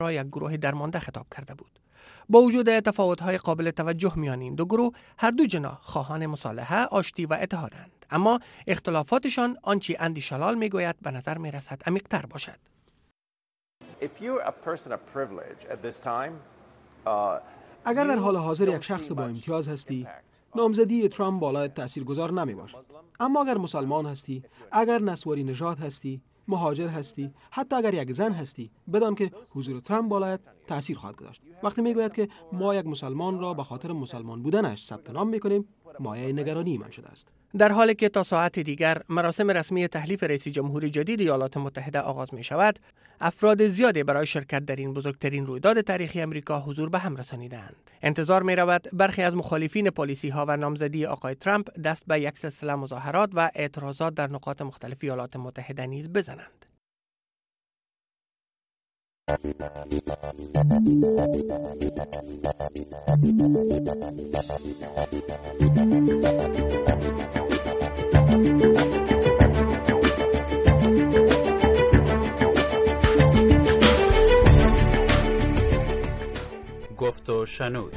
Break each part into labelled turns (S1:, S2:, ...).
S1: را یک گروه درمانده خطاب کرده بود. با وجود تفاوت‌های قابل توجه میان این دو گروه، هر دو جناح خواهان مصالحه، آشتی و اتحادند، اما اختلافاتشان آنچه اندی شلال میگوید به نظر میرسد عمیق‌تر باشد.
S2: اگر در حال حاضر یک شخص با امتیاز هستی، نامزدی ترامپ بالایت تاثیرگذار نمی باشد. اما اگر مسلمان هستی، اگر نسواری نژاد هستی، مهاجر هستی، حتی اگر یک زن هستی، بدان که حضور ترامپ بالایت تاثیر خواهد گذاشت. وقتی میگوید که ما یک مسلمان را به خاطر مسلمان بودنش ثبت نام میکنیم، مایه نگرانی من شده است.
S1: در حالی که تا ساعت دیگر مراسم رسمی تحلیف رئیس جمهور جدید ایالات متحده آغاز می شود، افراد زیادی برای شرکت در این بزرگترین رویداد تاریخی امریکا حضور به هم رسانیدند. انتظار می رود برخی از مخالفین پالیسی ها و نامزدی آقای ترامپ دست به یک سلسله مظاهرات و اعتراضات در نقاط مختلف ایالات متحده نیز بزنند.
S3: گفت و شنود.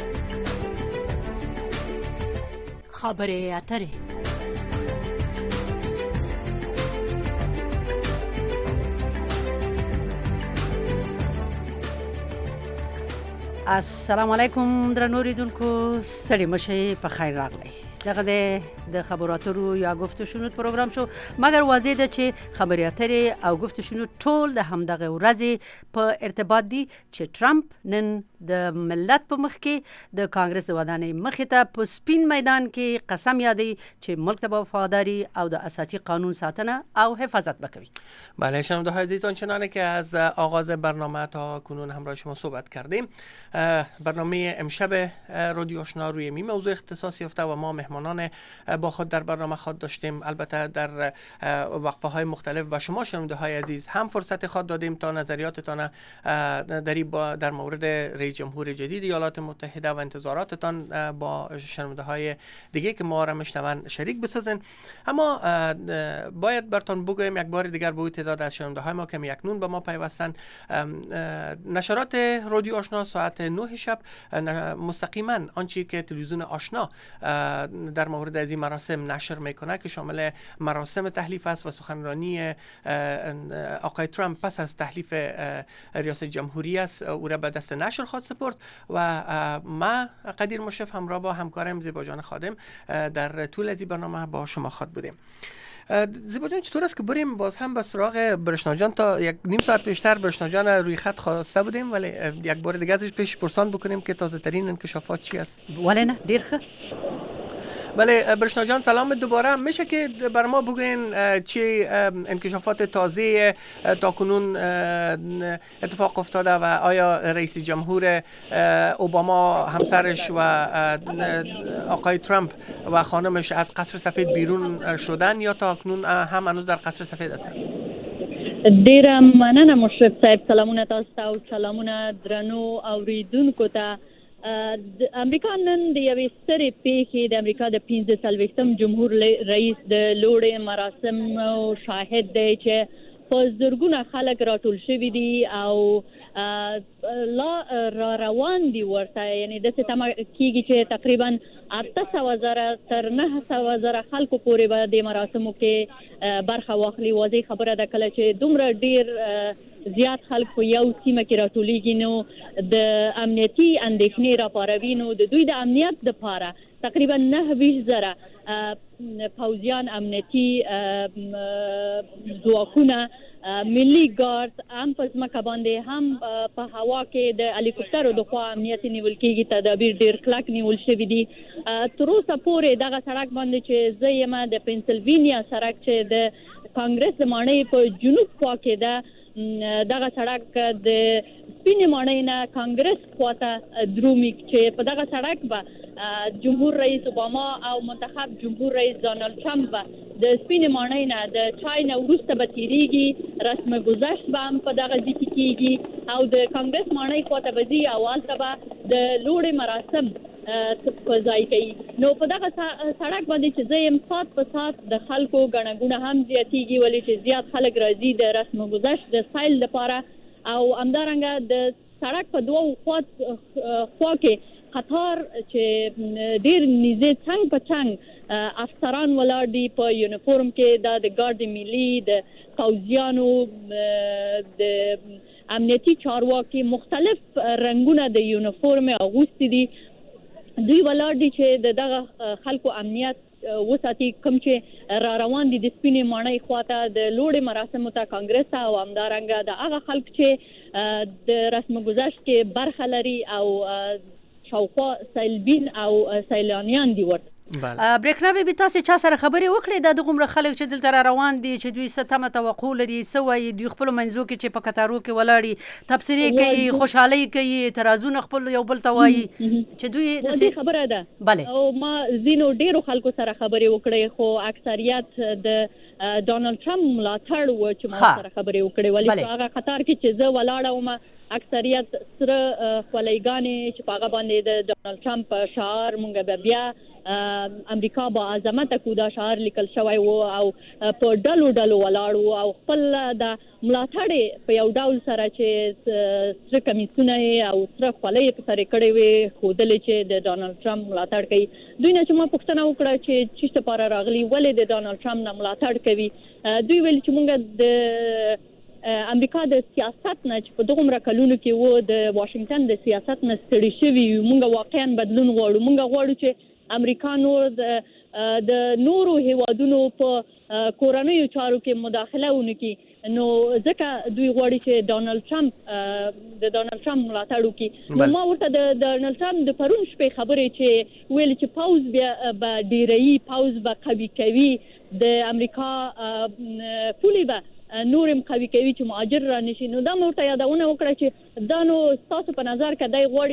S4: خبر اتره. السلام علیکم درنو ریدونکو، ستړي مشي په خیر راغلی. دغه د خبراتو یا گفت و شنود پروگرام شو، مگر واضح ده چې خبرې اترې او گفت و شنود ټول د همدغه ورځې په ارتباط دي چې ترامپ نن د ملت په مخ کې د کانګرس د ودانۍ مخې ته په سپین میدان کې قسم یادی چې ملک ته به وفاداری او د اساسی قانون ساتنه او حفاظت بکوي.
S1: بله شنونده های عزیز، آنچنانه که از آغاز برنامه تا کنون همراه شما صحبت کردیم، برنامه امشب رادیو آشنا روی می موضوع اختصاص یافته و ما مهمانان با خود در برنامه خود داشتیم. البته در وقفه های مختلف و شما شنونده های عزیز هم فرصت خود دادیم تا نظریاتتان در مورد رئیس جمهور جدید ایالات متحده و انتظاراتتان با شنونده های دیگه که ما را میشنون شریک بسازین. اما باید براتون بگویم یک بار دیگر به تعداد از شنونده های ما که اکنون به ما پیوستن، نشرات رادیو آشنا ساعت 9 شب مستقیما آنچه که تلویزیون آشنا در مورد از این مراسم نشر میکنه که شامل مراسم تحلیف است و سخنرانی آقای ترامپ پس از تحلیف ریاست جمهوری است، او را به دست نشر خواهد سپرد و ما قدیر مشرف همراه با همکارم زیبا جان خادم در طول از این برنامه با شما خواهد بودیم. زیبا جان، چطور است که بریم باز هم به سراغ برشنا جان؟ تا یک نیم ساعت پیشتر برشنا جان روی خط خواسته بودیم، ولی یک بار دیگه ازش پیش پرسان بکنیم که تازه ترین انکشافات چی است.
S4: ولی نه دیر خه.
S1: بله برشنا جان، سلام دوباره. میشه که بر ما بگوین چی انکشافات تازه تا کنون اتفاق افتاده و آیا رئیس جمهور اوباما همسرش و آقای ترامپ و خانمش از قصر سفید بیرون شدن یا تا کنون هم هنوز در قصر سفید هستن؟
S5: ډیره مننه مشرف صاحب. سلامونه تاسو ته او سلامونه درنو اوریدونکو ته. امریکا نن د یوې سترې پیښې د امریکا د 45م جمهور رئیس د لوړې مراسم شاهد دی چې په زرګونه خلک راټول شوي دي او لا را روان دي ورته، یعنی داسې تمه کېږي چې تقریبا 800,000 تر 900,000 خلکو پورې به د مراسمو کې برخه واخلي. واضح خبره ده کله چې دومره ډیر زیات خلک په یو سیمه کې راټولیږي نو د امنیتي اندېښنې راپاروي، نو د دوی د امنیت دپاره تقریبا 29,000 پوځیان، امنیتي ځواکونه، ملي ګارد هم په ځمکه باندې هم په هوا کې د هلیکوپټرو د خوا امنیت نیول کېږي. تدابیر ډېر کلک نیول شوي دي. تر اوسه پورې دغه سړک باندې چې زه یم د پنسلوینیا سړک چې د کانګرس د ماڼۍ په جنوب خوا کې ده، دغه سړک د سپینې ماڼۍ نه کانګرس خواته درومي چې په دغه سړک به جمهور رئیس اوباما او منتخب جمهور رئیس ډانلډ ټرامپ به د سپینې ماڼۍ نه د چای نه وروسته به تیریږي، رسم گذشت به هم په دغه ځای کې کېږي او د کانګرس ماڼۍ خواته به ځي او هلته به د لوړې مراسم په ځای کوي. نو په دغه سړک باندې چې زه یم ساعت په ساعت د خلکو ګڼه ګوڼه هم زیاتېږي، ولې چې زیات خلک راځي د رسم گذشت د سایل لپاره او همدارنګه د سړک په دوه خوا کې قطار چې ډیر نږدې څنګ په څنګ افسران ولاړ دي په یونیفورم کې د ګارد ملي د پوځیانو د امنیتي چارواکي مختلف رنگونه د یونیفورم اغوستي دي. دوی ولاړ دي چې دغه خلکو امنیت وساتي. کوم چې را روان دي د سپینې ماڼۍ خواته د لوړې مراسمو ته کانګرس او همدارنګه د هغه خلک چې د رسم گذشت کې برخه لري او شاوخوا سیلبین او سیلانیان دي ورته.
S4: برېښنا به تاسو چا سره خبرې وکړې د دغه خلک چې دلته را روان دي چې دوی ستمه توقع لري سوي دوی خپل منځو کې چې په قطارو کې ولاړی تبصرې کوي خوشحالي کوي اعتراضونه خپل یو بل ته وایي چې دوی
S5: د خبره ده.
S4: بله
S5: او ما زینو ډیرو خلکو سره خبرې وکړې خو اکثریت د ډونالد ټرمپ ملاتړ و چې ما سره خبرې وکړې ولی هغه قطار کې چې زه ولاړه وم اکثریت سره خولایګانې چې په هغه باندې د ډونالد ټرمپ شعار مونږ بیا امریکا با عظمت کو دا شعار لیکل شوی و او په ډلو ولاړ و او خپل د ملاتړ په یو ډول سره چې سره کمیسونه او سره خولۍ په سره کړې وي خودلې چې د ډونالد ټرمپ ملاتړ کوي. دوی نه چې ما پوښتنه وکړه چې چیرته لپاره راغلي ولې د ډونالد ټرمپ نه ملاتړ کوي. دوی ویل چې مونږ د امریکا د سیاست نه چې په دغه کلونو کې و د واشنگټن د سیاست نه ستړي شوي مونږ واقعا بدلون غواړو. مونږ غواړو چې امریکا نور د نورو هیوادونو په کورنیو چارو کې مداخله ونکړي. نو ځکه دوی غواړي چې ډونالد ټرمپ ملاتړ وکړي. نو ما ورته د ډونالد ټرمپ د پرون شپې خبرې چې ویل چې پاوز بیا به ډیرایي پاوز به قوي کوي د امریکا پولي به نورم قوي کوي چې مهاجر را نشي. نو دا مورته یادونه وکړه چې دا نو تاسو په نظر کې دای غواړي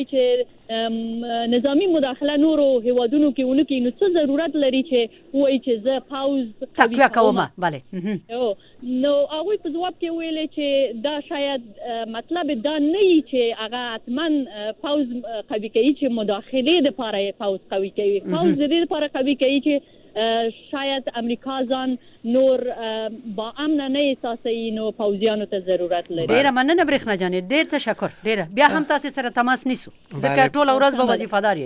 S5: چې نظامی مداخله نورو هیوادونو کې ونکړي نو څه ضرورت لري چې وایي چې زه پاوز
S4: تقویه کوم. بله
S5: نو هغه په جواب کې ویل چې دا شاید مطلب دا نه وي چې هغه اتمن پاوز قوي کوي چې مداخله د لپاره پاوز قوي کوي. پاوز د دې لپاره قوي کوي چې شاید امریکا ځان نور با امن نه احساسوي نو پوځیانو ته ضرورت لري.
S4: ډیره مننه برېښنا جانې ډیر تشکر. ډیره بیا هم تاسو سره تماس نیسو ځکه ټول ورځ به وظیفه‌دار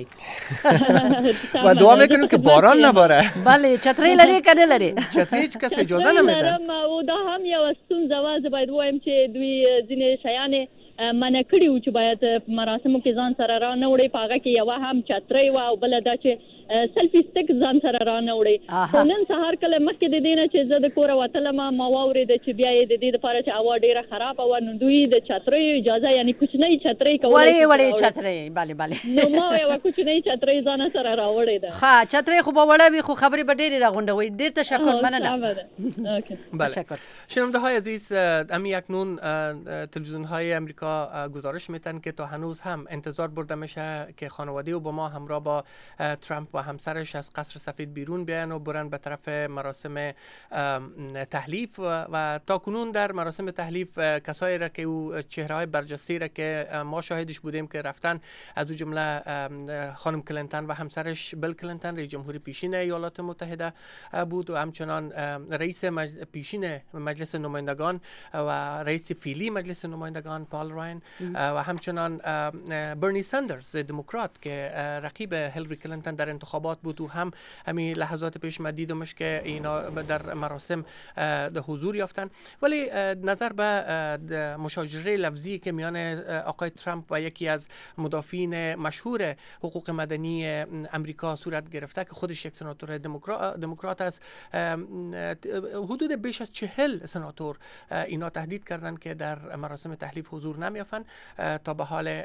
S4: یې
S1: و دعا میکنم که باران نباره.
S4: بله چتری لري کنه لري
S1: چتری هیچ کس اجازه نمیده.
S5: او دا هم یو ستونزه وه. زه باید وایم چې دوی ځینې شیان منع کړي وو چې باید مراسمو کې ځان سره را نه وړي. په هغه کې یوه هم چتری وه او بله دا چې سلفي سټیک ځان سره را نه وړي. خو نن سهار کله مخکې د دې نه چې زه د کوره وتلم ما واورېده چې بیا یې د دې لپاره چې هوا ډېره خرابه وه نو دوی د چتریو اجازه یعنې کوچنۍ چترۍ کولی
S4: وړې چترۍ. بله
S5: نو ما یوه کوچنۍ چترۍ ځان سره راوړې ده.
S4: ښه چترۍ خو به وړه وي خو خبرې به ډېرې راغونډوي. ډېر تشکر. مننه.
S1: بله شنونده های عزیز امی اکنون تلویزیون های امریکا گزارش میتن که تا هنوز هم انتظار برده میشه که خانواده اوباما همراه با ترامپ و همسرش از قصر سفید بیرون بیان و برن به طرف مراسم تحلیف و تا کنون در مراسم تحلیف کسایی را که او چهره‌های برجسته را که ما شاهدش بودیم که رفتن از او جمله خانم کلینتون و همسرش بیل کلینتون رئیس جمهوری پیشین ایالات متحده بود و همچنان رئیس پیشین مجلس نمایندگان و رئیس فعلی مجلس نمایندگان پال راین و همچنان برنی ساندرز دموکرات که رقیب هیلاری کلینتون در انتخابات بود و هم همین لحظات پیش ما دیدمش که اینا در مراسم حضور یافتن. ولی نظر به مشاجره لفظی که میان آقای ترامپ و یکی از مدافعین مشهور حقوق مدنی امریکا صورت گرفته که خودش یک سناتور دموکرات است، حدود بیش از 40 سناتور اینا تهدید کردند که در مراسم تحلیف حضور نمی‌یافند. تا به حال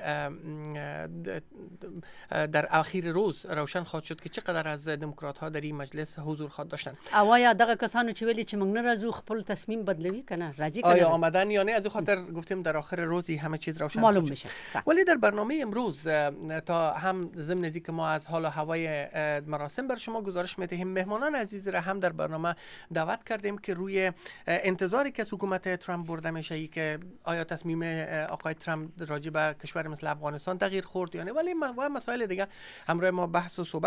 S1: در اخیر روز روشن خواهد شد که چقدر از دموکرات ها در این مجلس حضور خواهد داشتن.
S4: آیا دغه کسانو چې ویلي چې موږ نه راځو خپل تصمیم بدلوي کنه راځي کنه
S1: آیا آمدن یا نه از خاطر گفتیم در آخر روزی همه چیز روشن
S4: معلوم میشه.
S1: ولی در برنامه امروز تا هم ضمن اینکه ما از حال و هوای مراسم بر شما گزارش میدهیم، مهمانان عزیز را هم در برنامه دعوت کردیم که روی انتظاری که حکومت ترامپ برده میشه ای که آیا تصمیم آقای ترامپ راجع به کشور مثل افغانستان تغییر خورد یا نه، ولی مسائل دیگه همراه ما بحث و صحبت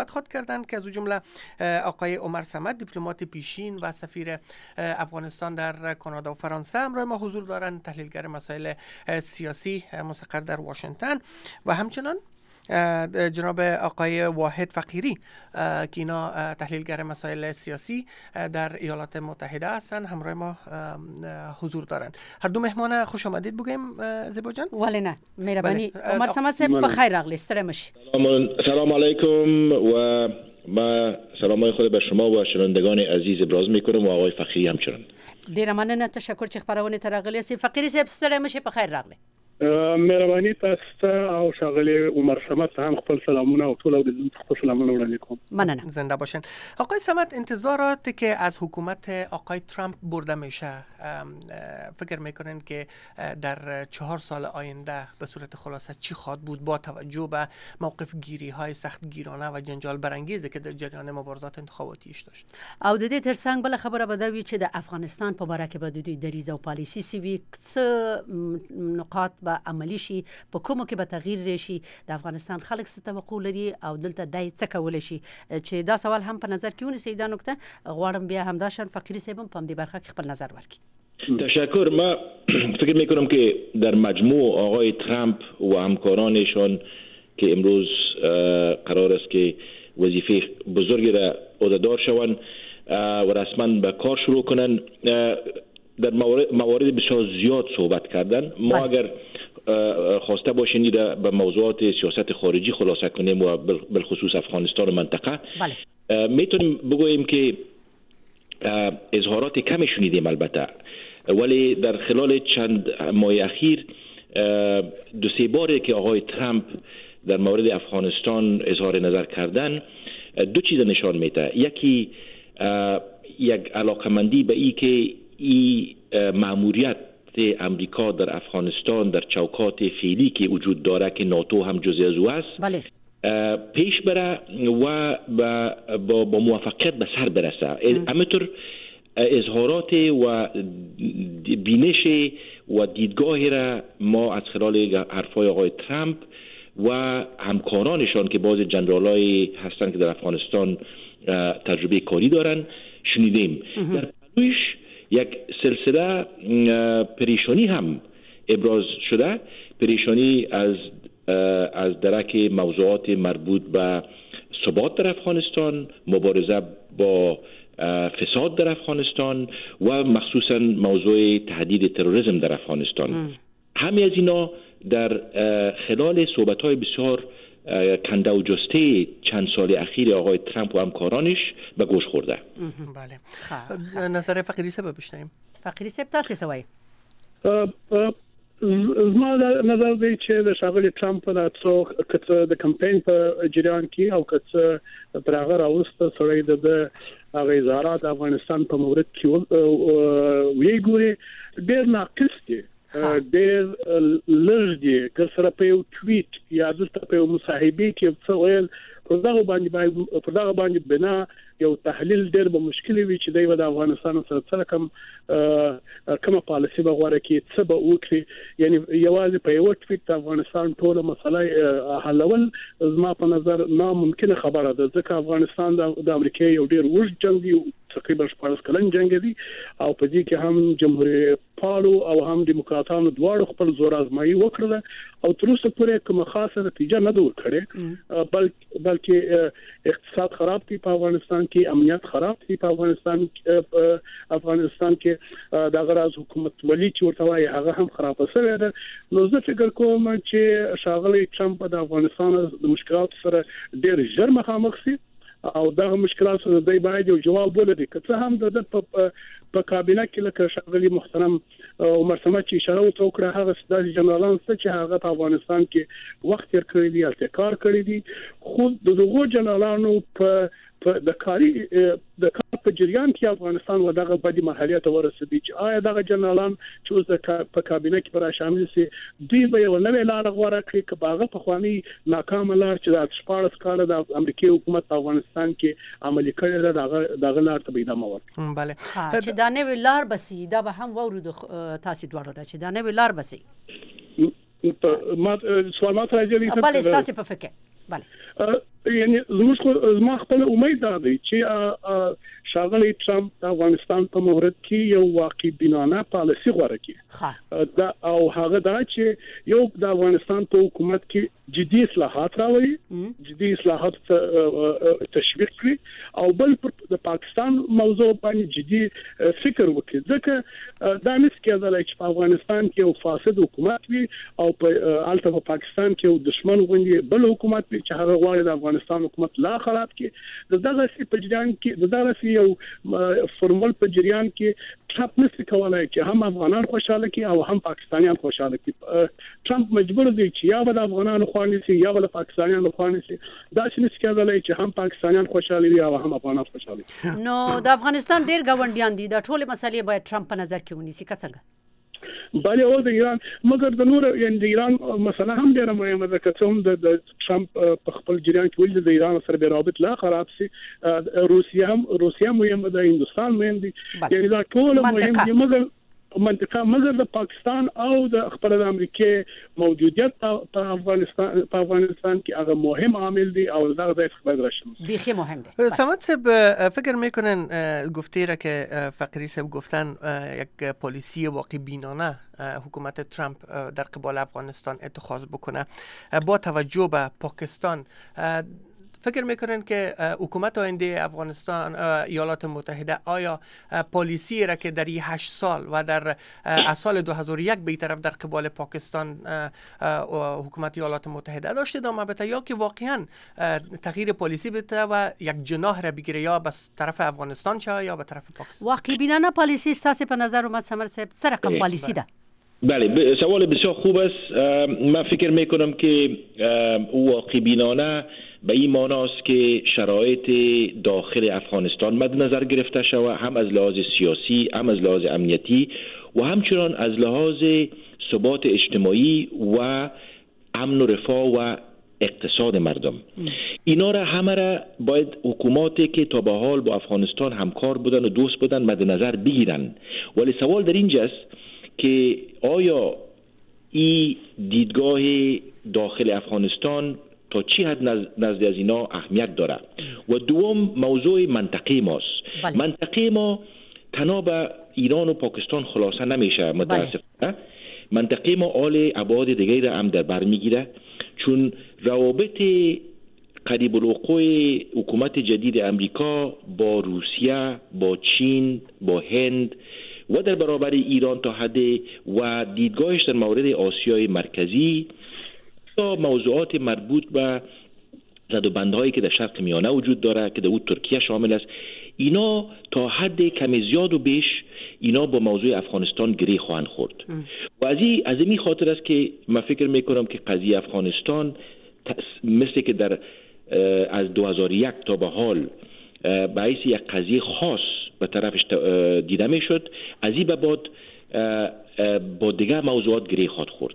S1: صحبت خود کردند که از جمله آقای عمر صمد دیپلمات پیشین و سفیر افغانستان در کانادا و فرانسه همراه ما حضور دارند، تحلیلگر مسائل سیاسی مستقر در واشنگتن، و همچنان جناب آقای واحد فقیری که اینا تحلیلگر مسائل سیاسی در ایالات متحده هستند، همراه ما حضور دارند. هر دو مهمان خوش آمدید بگیم زیبا جان.
S4: ولی نه مهربانی. عمر صمد صاحب بخیر راغلی، ستړی مشی.
S3: سلام علیکم و ما سلامای خود به شما و شنوندگان عزیز ابراز میکنم و آقای فقیری همچنان.
S4: ډیره مننه، تشکر چې خبرونه ترغلی سي. فقیری صاحب ستړی مشی، بخیر راغلی.
S6: مهرباني تاسو او شاغلی عمر صمد هم خپل سلامونه او ټول د خپل سلامونه وړاندې کوم.
S4: مننه.
S1: زنده باشین. آقای صمد، انتظاراتی که از حکومت آقای ترامپ برده میشه، فکر میکنین که در 4 سال آینده به صورت خلاصه چی خواهد بود با توجه به موقف گیری های سخت گیرانه و جنجال برانگیزی که در جریان مبارزات انتخاباتیش داشت؟
S4: او د دې ترڅنګ بل خبره بدوي چې د افغانستان په باره کې به د دوی دریځ او پالیسي سوي څه نقاط به عملی شي، په کومو کې به تغییر راشي، د افغانستان خلک څه توقع لري او دلته دای څه کول شي، چې دا سوال هم په نظر کې ونیسئ. دا نکته غواړم بیا همداشان فقیری صاحب په دې برخه کې خپل نظر ورکړي.
S3: تشکر. ما فکر میکنم که در مجموع آقای ترامپ و همکارانشان که امروز قرار است که وظیفه بزرگی را عهدهدار شوند و رسما به کار شروع کنند، در موارد بسیار زیاد صحبت کردن. ما اگر خواسته باشیم به موضوعات سیاست خارجی خلاصه کنیم و بالخصوص افغانستان و منطقه، میتونیم بگوییم که اظهارات کمی شنیدیم البته، ولی در خلال چند ماه اخیر 2-3 باری که آقای ترامپ در مورد افغانستان اظهار نظر کردن، دو چیز نشان میده. یکی یک علاقمندی به ای که این مأموریت امریکا در افغانستان در چوکات فعلی که وجود داره که ناتو هم جزء از او است،
S4: بله،
S3: پیش بره و با موفقیت به سر برسه. همینطور اظهارات و بینش و دیدگاهی را ما از خلال حرفای آقای ترامپ و همکارانشان که بعض جنرالای هستند که در افغانستان تجربه کاری دارن شنیدیم. در پلویش یک سلسله پریشانی هم ابراز شده، پریشانی از درک موضوعات مربوط به ثبات در افغانستان، مبارزه با فساد در افغانستان و مخصوصا موضوع تهدید تروریسم در افغانستان. همه از اینا در خلال صحبت‌های بسیار کنده و جسته چند سال اخیر آقای ترامپ و همکارانش به گوش خورده.
S1: بله. نظر فقیری صاحب بشنویم.
S4: فقیری صاحب تاسو څه وایي؟
S6: زما نظر دی چې د شاغلی ترامپ د د کمپاین په جریان کې او که تر هغه راوسته سړی د هغه اظهارات افغانستان په مورد کې وی ګوري ډېر ناقص دي، ډېر لږ دي. که سره په یو ټویټ یا دلته په یو مصاحبه کې څه ویل، پر دغه باندې بنا یو تحلیل ډېر به مشکل وي چې دوی د افغانستان سره کومه پالیسي به غوړه کې څه به وکړي. یعنی یوازې په یو ټویټ د افغانستان ټوله مسله حلول زما په نظر ناممکنه خبره ده، ځکه افغانستان د امریکا یو ډېر اوږد جنګ دی، تقریبا 14 کلن جنگ دی، او په دې کې هم جمهوریت پالو او هم دیموکراتانو دواړو خپل زور آزمایي وکړه او تر اوسه پورې کومه خاصه نتیجه نه ده ورکړې، بلکې اقتصاد خراب دی په افغانستان کې، امنیت خراب دی په افغانستان کې، د غراز حکومت ولی چې ورته وایي هغه هم خراب شوی ده. نو زه فکر کوم چې شاغلی ترامپ د افغانستان د مشکلات سره ډېر ژر مخامخ شي او دغه مشکلات سره دوی باید یو جواب ولري. که څه هم د په کابینه کې لکه شاغلی محترم عمر صمد چې اشاره وکړه، هغه ستاسو جنرالان چې هغه په افغانستان کې وخت تیر کړی دی، التکار کړی دی، خو دغه جنرالانو په د کار په جریان کې افغانستان و دغه بدی مرحله ته ورسېدي چې آیا دغه جنرالان چې اوس په کابینه کې پر شامل سي دوی به یو نوې لار غوړه کړي که باغه په خواني ناکام لار چې د 14 کال د امریکایي حکومت په افغانستان کې عملي کړی ده دغه لار ته به ادامه ورکړي.
S4: بله، چې دا نوې لار بسي دا به هم وورو تاسو دواړو چې دا نوې لار بسي.
S6: ما سوال ما ته راځي
S4: بله ستاسو په فکر بله.
S6: یعنی زما خپل امید دی چې ښاغلی ټرمپ د افغانستان په مورد کې یو واقعي بینانه پالیسي غوړه کړي دا او هغه دا چې یو د افغانستان په حکومت کې جدي اصلاحات راوړي جدي اصلاحات تشویق کړي او بل د پاکستان موضوع باندې جدي فکر وکړي ځکه دا نس کېدل چې په افغانستان کې یو فاسد حکومت وي او په الته په پاکستان کې یو دشمن غوندي بل حکومت وي چې هغه غواړي د افغانستان حکومت لا خراب کړي دغه سی په جریان کې دغه سی یو فرمول په جریان کې ټرمپ نشي کولای چې هم افغانان خوشاله کړي او هم پاکستانیان خوشاله کړي ټرمپ مجبور دی چې یا د افغانانو خواني سي یا د پاکستانیانو خواني سي دا چې نشي کېدلای چې هم پاکستانیان خوشاله وي او هم افغانان خوشاله وي
S4: نو د افغانستان ډیر ګاونډیان دي د ټوله مسلې باید ټرمپ په نظر کې ونیسي څنګه
S6: بله او د ایران مګر د نور یعنی د ایران مسله هم ډیره مهمه ده چې هم د ټرمپ په خپل جریان کې ولې د ایران سره به رابط لا خراب سي روسیا مهمه ده هندستان مهم دي یعنی دا ټول مهم دي مګر منطقه د پاکستان او د خپل د امریکای موجودیت په افغانستان کې هغه مهم عامل دی او دا د خبر راشم
S4: بیخی مهم دی.
S1: صمد صاحب فکر میکنن گفته را که فقری صاحب گفتن یک پالیسی واقعی بینانه حکومت ترامپ در قبال افغانستان اتخاذ بکنه با توجه به پاکستان فکر میکنن که حکومت آینده افغانستان ایالات متحده آیا پالیسی را که در 8 سال و در از سال 2001 به طرف در قبال پاکستان حکومت ایالات متحده داشته ادامه بده یا که واقعا تغییر پالیسی بده و یک جناح را بگیره یا به طرف افغانستان شه یا به طرف پاکستان؟
S4: واقعی بینانه پالیسی است په نظر اومد سمر صاحب سر رقم پالیسی ده.
S3: بله سوال بسیار خوب است. من فکر میکنم که واقعی بینانه به این معناست که شرایط داخل افغانستان مد نظر گرفته شود هم از لحاظ سیاسی هم از لحاظ امنیتی و همچنان از لحاظ ثبات اجتماعی و امن و رفاه و اقتصاد مردم. اینا را همه را باید حکوماتی که تا به حال با افغانستان همکار بودن و دوست بودن مد نظر بگیرن. ولی سوال در اینجاست که آیا این دیدگاه داخل افغانستان تا چی حد نزد از اینا اهمیت داره و دوم موضوع منطقه ماست.
S4: بله.
S3: منطقه ما تنها به ایران و پاکستان خلاصه نمیشه متاسفانه. بله. منطقه ما آل ابعاد دیگه را هم در بر میگیره چون روابط قریب الوقوع حکومت جدید امریکا با روسیه، با چین، با هند و در برابر ایران تا حد و دیدگاهش در مورد آسیای مرکزی موضوعات مربوط به زدوبندهایی که در شرق میانه وجود داره که در اون ترکیه شامل است اینا تا حد کمی زیاد و بیش اینا با موضوع افغانستان گره خواهند خورد و از این خاطر است که من فکر میکنم که قضیه افغانستان مثل که در از 2001 تا به حال باعث یک قضیه خاص به طرفش دیده میشد از این به بعد با دیگر موضوعات گره خواهد خورد.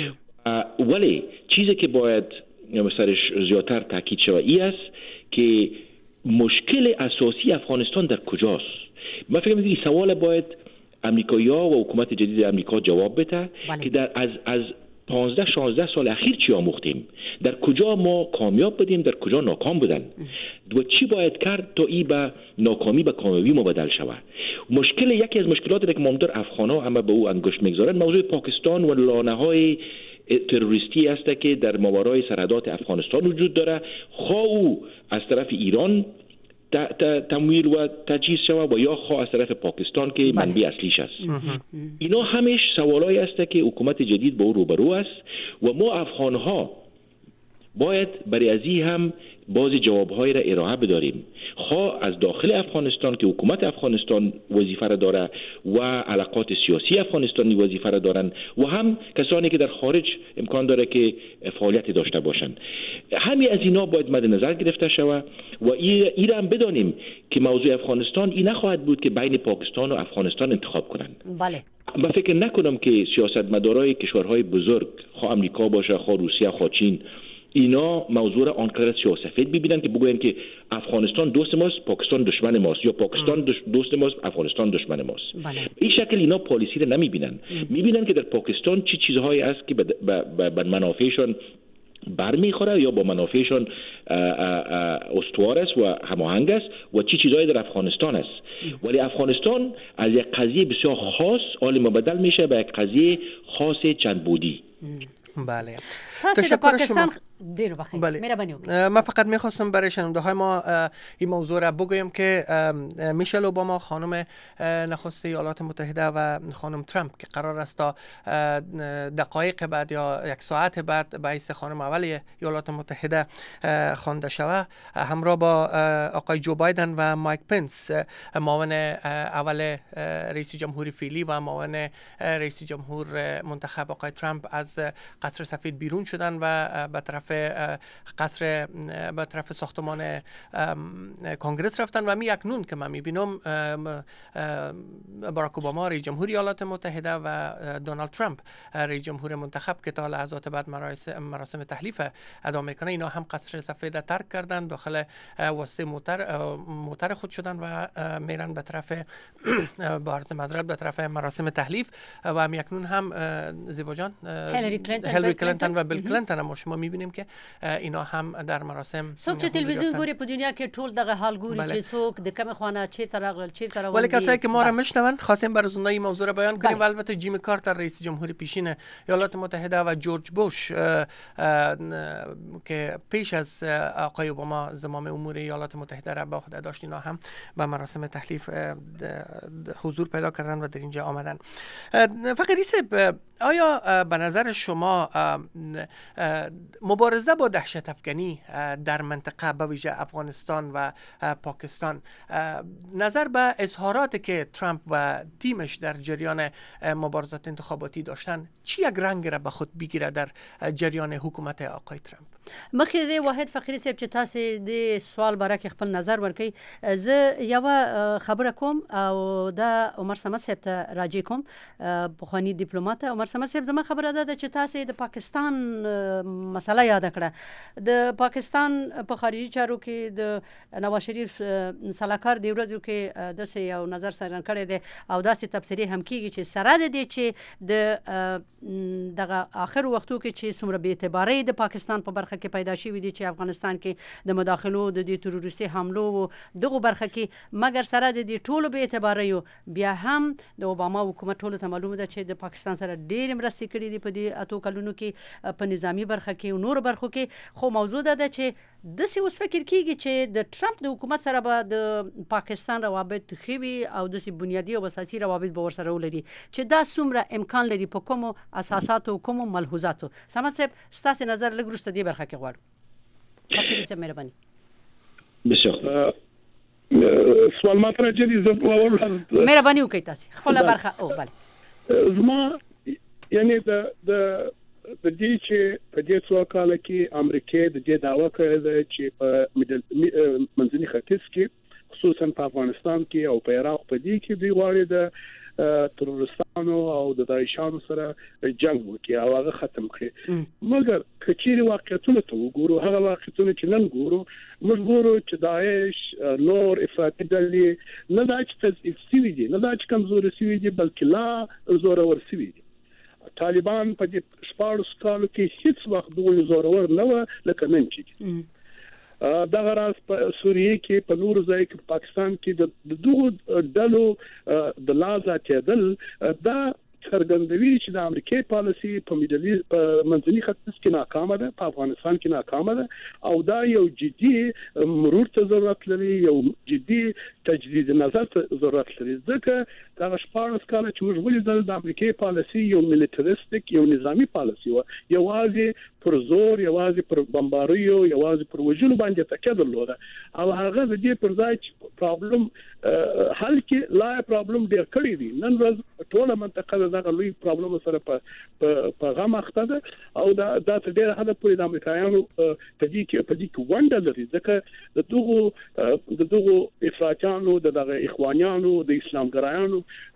S3: ولی چیزی که باید سرش زیادتر تاکید شود این است که مشکل اساسی افغانستان در کجاست. من فکر می‌کنم این سوال باید امریکایی‌ها و حکومت جدید امریکا جواب بده. بله. که در از 15-16 سال اخیر چی آموختیم، در کجا ما کامیاب بودیم، در کجا ناکام بودن و چی باید کرد تا این به ناکامی به کامیابی مبدل شود. یکی از مشکلاتی که ما در افغان‌ها همه به او انگشت می‌گذارن موضوع پاکستان و لانه‌های تروریستی است که در ماورای سرحدات افغانستان وجود داره، خواه او از طرف ایران تمویل و تجهیز شود و یا خواه از طرف پاکستان که منبع اصلیش است. اینا همش سوالایی است که حکومت جدید با او روبرو است و ما افغان‌ها باید برای ازی هم بعضی جواب‌های را ارائه بداریم، خواه از داخل افغانستان که حکومت افغانستان وظیفه را داره و علاقات سیاسی افغانستانی وظیفه را دارن و هم کسانی که در خارج امکان داره که فعالیت داشته باشند. همین از اینا باید مد نظر گرفته شود و این هم بدانیم که موضوع افغانستان این نخواهد بود که بین پاکستان و افغانستان انتخاب کنند.
S4: بله.
S3: من فکر نکنم که سیاستمدارای کشورهای بزرگ، خواه امریکا باشه، خواه روسیه، خواه چین، اینا موضوع را آنقدر سیاه‌سفید ببینن که بگوین که افغانستان دوست ماست، پاکستان دشمن ماست، یا پاکستان دوست ماست، افغانستان دشمن ماست. این شکل اینا پالیسی را نمیبینن. میبینن که در پاکستان چه چیزهایی است که به منافعشان برمیخوره یا با منافعشان استوار است و هماهنگ است و چی چیزایی در افغانستان است. ولی افغانستان از یک قضیه بسیار خاص حال مبدل میشه به یک قضیه خاص چند بودی.
S1: بله.
S4: تاسو د پاکستان دیر بخیر.
S1: مهربانی وکړئ. من فقط میخواستم برای شنونده های ما این موضوع را بگویم که میشل اوباما خانم نخست ایالات متحده و خانم ترامپ که قرار است تا دقایق بعد یا یک ساعت بعد به حیث خانم اول ایالات متحده خوانده شود، همراه با آقای جو بایدن و مایک پنس معاون اول رئیس جمهوری فعلی و معاون رئیس جمهور منتخب آقای ترامپ از قصر سفید بیرون شدن و به طرف ساختمان کنگرس رفتن و می اکنون که من میبینم باراک اوباما رئیس جمهور ایالات متحده و دونالد ترامپ رئیس جمهور منتخب که تا لحظات بعد مراسم تحلیف ادا میکنه، اینا هم قصر سفید ترک کردن، داخل واسطه موتر خود شدن و میرن به طرف با عرض معذرت به طرف مراسم تحلیف و می اکنون هم زیبا جان هیلاری کلینتون و بیل کلینتون هم شما میبینیم که اینا هم در مراسم
S4: څوک چې تلویزیون ګوري په دنیا کې ټول دغه حال ګوري چې څوک د کوم خانه چیرته راغلل چیرته روان دي.
S1: ولی کسایی که ما را میشنون خواستیم براتون این موضوع را بیان کنیم و البته جیمی کارتر رئیس جمهور پیشین ایالات متحده و جورج بوش که پیش از آقای اوباما زمام امور ایالات متحده را به عهده داشت، اینا هم به مراسم تحلیف حضور پیدا کردن و در اینجا آمدن. فقط ریسب، آیا به نظر شما مبارزه با دهشت افغانی در منطقه به ویژه افغانستان و پاکستان نظر به اظهاراتی که ترامپ و تیمش در جریان مبارزات انتخاباتی داشتن چی یک رنگ را به خود بگیره در جریان حکومت آقای ترامپ؟
S4: مخکې د واحد فقیری صاحب چې تاسو د سوال باره کې خپل نظر ورکړئ، زه یو خبره کوم او دا عمر صمد صاحب ته راجع کوم، پخوانی ډیپلوماټ عمر صمد صاحب. زما خبره ده چې تاسو د پاکستان مسله یاد کړه. د پاکستان په خارجي چارو کې د نواز شریف صلاحکار دی ورځو کې د سه یو نظر څرګند کړی دی او داسې تبصرې هم کیږي چې سره د دې چې د دغه اخر وختو کې چې څومره بې اعتبارۍ د پاکستان په برخه کې پیدا شوې دي چې افغانستان کې د مداخلو د دې تروریستي حملو دغه برخه کې، مګر سره د دې ټولو بې اعتباریو بیا هم د اوباما حکومت ټولو ته معلومه ده چې د پاکستان سره ډېر مرستې کړې دي په دې اتو کلونو کې په نظامی برخه کې او نور برخو کې. خو موضوع ده چې داسې اوس فکر کیږي چې د ټرمپ د حکومت سره به د پاکستان روابط ښه وي او داسې بنیادي او اساسي روابط به ورسره ولري، چې دا څومره امکان لري په کومو اساساتو کومو ملحوظاتو. سمت صاحب ستاسو نظر لږ وروسته دې برخه کې غواړو. فقیری صاحب مهرباني.
S3: بسیار
S6: سوال ماته راځي زه
S4: مهرباني وکړئ تاسو خپل برخه. او بله
S6: زما یعنی د دې چې په دې څو کال کې امریکا د دې دعوا کړې ده چې په منځني ختیځ کې خصوصا په افغانستان کې او په عراق په دې کې دوی غواړي د تروریستانو او د داعشانو سره جنگ وکړي او هغه ختم کړي. مګر کچېری واقعیتونه ته وګورو، هغه واقعیتونه چې نن ګورو، موږ ګورو چې داعش نور افراطي ډلې نه دا چې تضعیف شوي دي، نه دا چې کمزوري شوي دي، بلکې لا زورور شوي دي. طالبان په دې 14 کالو کې هیڅ وخت دوی زورور نه و لکه نن چې دا غراس په سوریه کې په نور ځای کې پاکستان کې د دوه ډلو د لازم کېدل دا څرګندوي چې د امریکای پالیسي په منځني ختیځ کې ناکامه ده، په افغانستان کې ناکامه ده او دا یو جدي مرور ته ضرورت لري، یو جدي تجدید نظر ته ضرورت لري. ځکه دا 14 کال چې موږ ولیدل د امریکای پالیسي یو میلیټریستیک یو نظامی پالیسي و، یوازې پر زور، یوازې پر بمباریو، یوازې پر وژنو باندې تکیه درلوده او هغه د دې پر ځای چې پرابلم حل کې لا پرابلم ډېر کړی دي. نن ورځ ټول منطقه دغه لوی پرابلم سره په غم اخته ده او دا د ډېر حد پورې د امریکایانو په دې کې ونډه لري، ځکه د دغه افراطیانو، دغه اخوانیانو، د اسلامګرایانو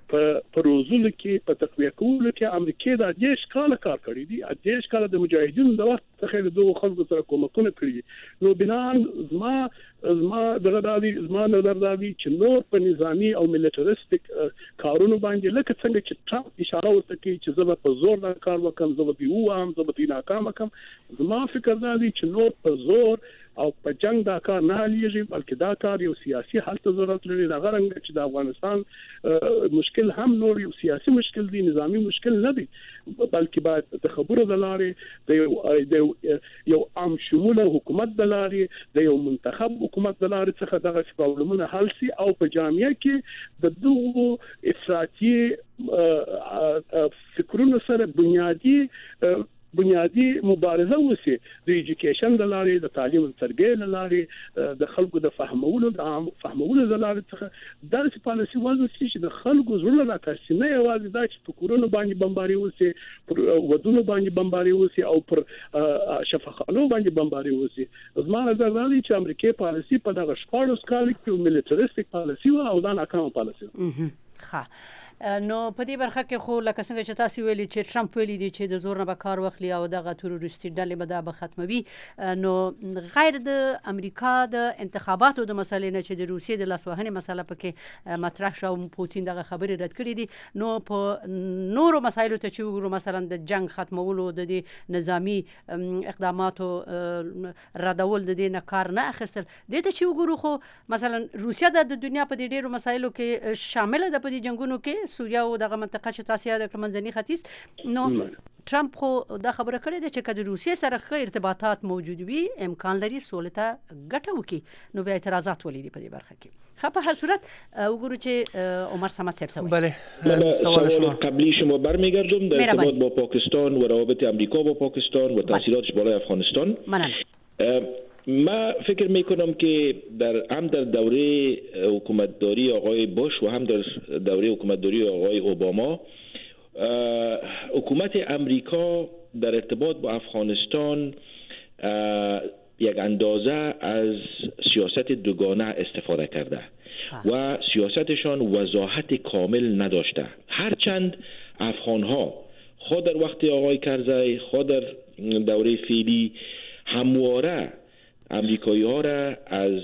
S6: په روزلو کې په تقویه کولو کې امریکا د 10 کال کار کړی دی 10 کال د مجاهدینو د وخت څخه د دوه خلکو سره کومکونه کړی نو بنان زما نظر دی چې نور په نظامی او ملټریستیک کارونو باندې لکه څنګه چې ټرمپ اشاره ورته کوي چې زه په زور دا کار وکم زه به ووام زه به ناکام وکم زما فکر دی چې نور په زور او په جنگ دا کار نه حلیږي بلکې دا کار یو سیاسي حل ته ضرورت لري دا غرنګ چې د افغانستان مشکل هم نور یو سیاسي مشکل دی نظامی مشکل نه دی بلکې باید د خبرو د لارې د یو عام شموله حکومت د لارې د یو منتخب حکومت د لارې څخه دغه پرابلمونه حل شي او په جامعه کې د دوه افراطي فکرونو سره بنیادی مبارزه وسی د ایجوکیشن د لارې د تعلیم تربیه د لارې د خلکو د فهمولو د لارې څخه درس پالیسي وځي چې د خلکو زړه راکاسي نه یوازې دا چې په کورونو باندې بمباري وسی پر ودونو باندې بمباري وسی او پر شفاخانو باندې بمباري وسی زما نظر دی چې امریکای پالیسي په دغه 14 کال کې ملټریستیک پالیسي او دا ناکامه پالیسي
S4: نو په دې برخه کې خو لکه څنګه چې تاسو ویلي چې ټرمپ ویلي دی چې د زور نه به کار واخلي او دغه تروریستي ډلې به دا به ختموي نو غیر د امریکا د انتخاباتو د مسلې نه چې د روسیې د لاسوهنې مسله پکې مطرح شو پوتین دغه خبرې رد کړې دي نو په نورو مسایلو ته چې وګورو مثلا د جنگ ختمولو د نظامی اقداماتو ردول د دې نه کار نه اخیستل دې ته چې وګورو خو مثلا روسیا د دنیا په دې ډیرو مسایلو کې شامل ده په دې جنگونو کې سوریا او دغه منطقه چې تاسو یاد کړئ منځني ختیځ نو ټرمپ خو دا خبره کړې ده چې کله روسیې سره ښه ارتباطات موجود وي امکان لري سولې ته ګټه وکړي نو بیا اعتراضات ولیدي په دې برخه کې خو په هر صورت وګورو چې عمر صمد صاحب سوال
S3: بله سوال شما قبلی شما برمیگردم در ارتباط با پاکستان و روابط امریکا با پاکستان و تاثیراتش بالای افغانستان ما فکر میکنم که در دوره حکومتداری آقای بوش و هم در دوره حکومتداری آقای اوباما حکومت امریکا در ارتباط با افغانستان یک اندازه از سیاست دوگانه استفاده کرده و سیاستشان وضاحت کامل نداشته هرچند افغانها خود در وقت آقای کرزی خود در دوره فعلی همواره امریکایی ها را از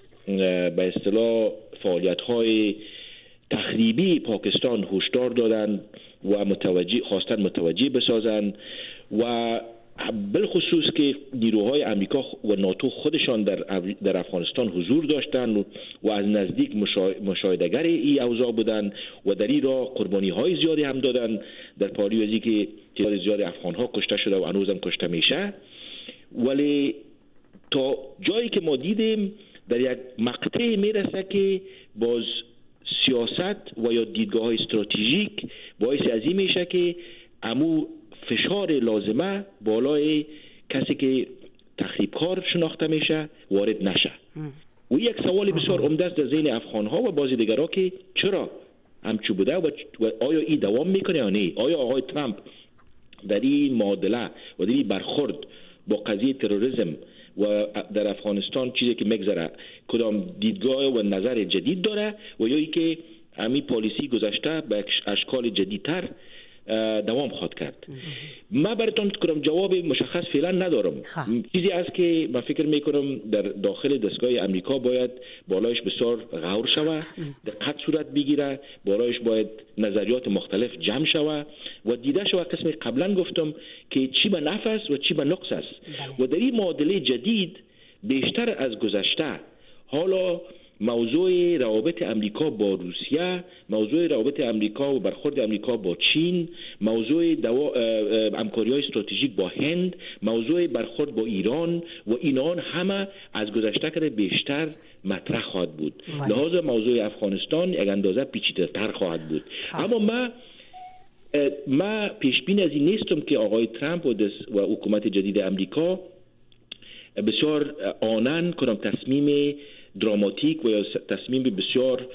S3: به اصطلاح فعالیت های تخریبی پاکستان هشدار دادن و خواستن متوجه بسازن و بالخصوص که نیروهای امریکا و ناتو خودشان در افغانستان حضور داشتند و از نزدیک مشاهده‌گر این اوضاع بودند و در این راه قربانی های زیادی هم دادند در پاری از اینکه تعداد زیادی افغان ها کشته شده و هنوز هم کشته میشه ولی تا جایی که ما دیدیم در یک مقطع میرسه که باز سیاست و یا دیدگاه های استراتژیک باعث از این میشه که امو فشار لازمه بالای کسی که تخریبکار شناخته میشه وارد نشه و یک سوال بسیار عمده است در ذهن افغان ها و بعضی دیگرها که چرا همچو بوده و آیا این دوام میکنه یا نه آیا آقای ترامپ در این معادله و در این برخورد با قضیه تروریسم و در افغانستان چیزی که میگذره کدام دیدگاه و نظر جدید داره و یا ای که امی پالیسی گذشته به اشکال جدیدتر دوام خواهد کرد من براتون کنم جواب مشخص فعلا ندارم چیزی است که من فکر میکنم در داخل دستگاه امریکا باید بالایش بسیار غور شود دقت صورت بگیره بالایش باید نظریات مختلف جمع شود و دیده شود قسم قبلا گفتم که چی به نفع است و چی به نقص است و در این معادله جدید بیشتر از گذشته حالا موضوع روابط امریکا با روسیه، موضوع روابط امریکا و برخورد امریکا با چین، موضوع همکاری‌های استراتژیک با هند، موضوع برخورد با ایران و اینان همه از گذشته کرده بیشتر مطرح خواهد بود. لحاظ موضوع افغانستان یک اندازه پیچیده‌تر خواهد بود. اما ما پیشبین از این نیستم که آقای ترامپ و حکومت جدید امریکا بسیار آنن کنم تصمیم دراماتیک و یا تصمیم بسیار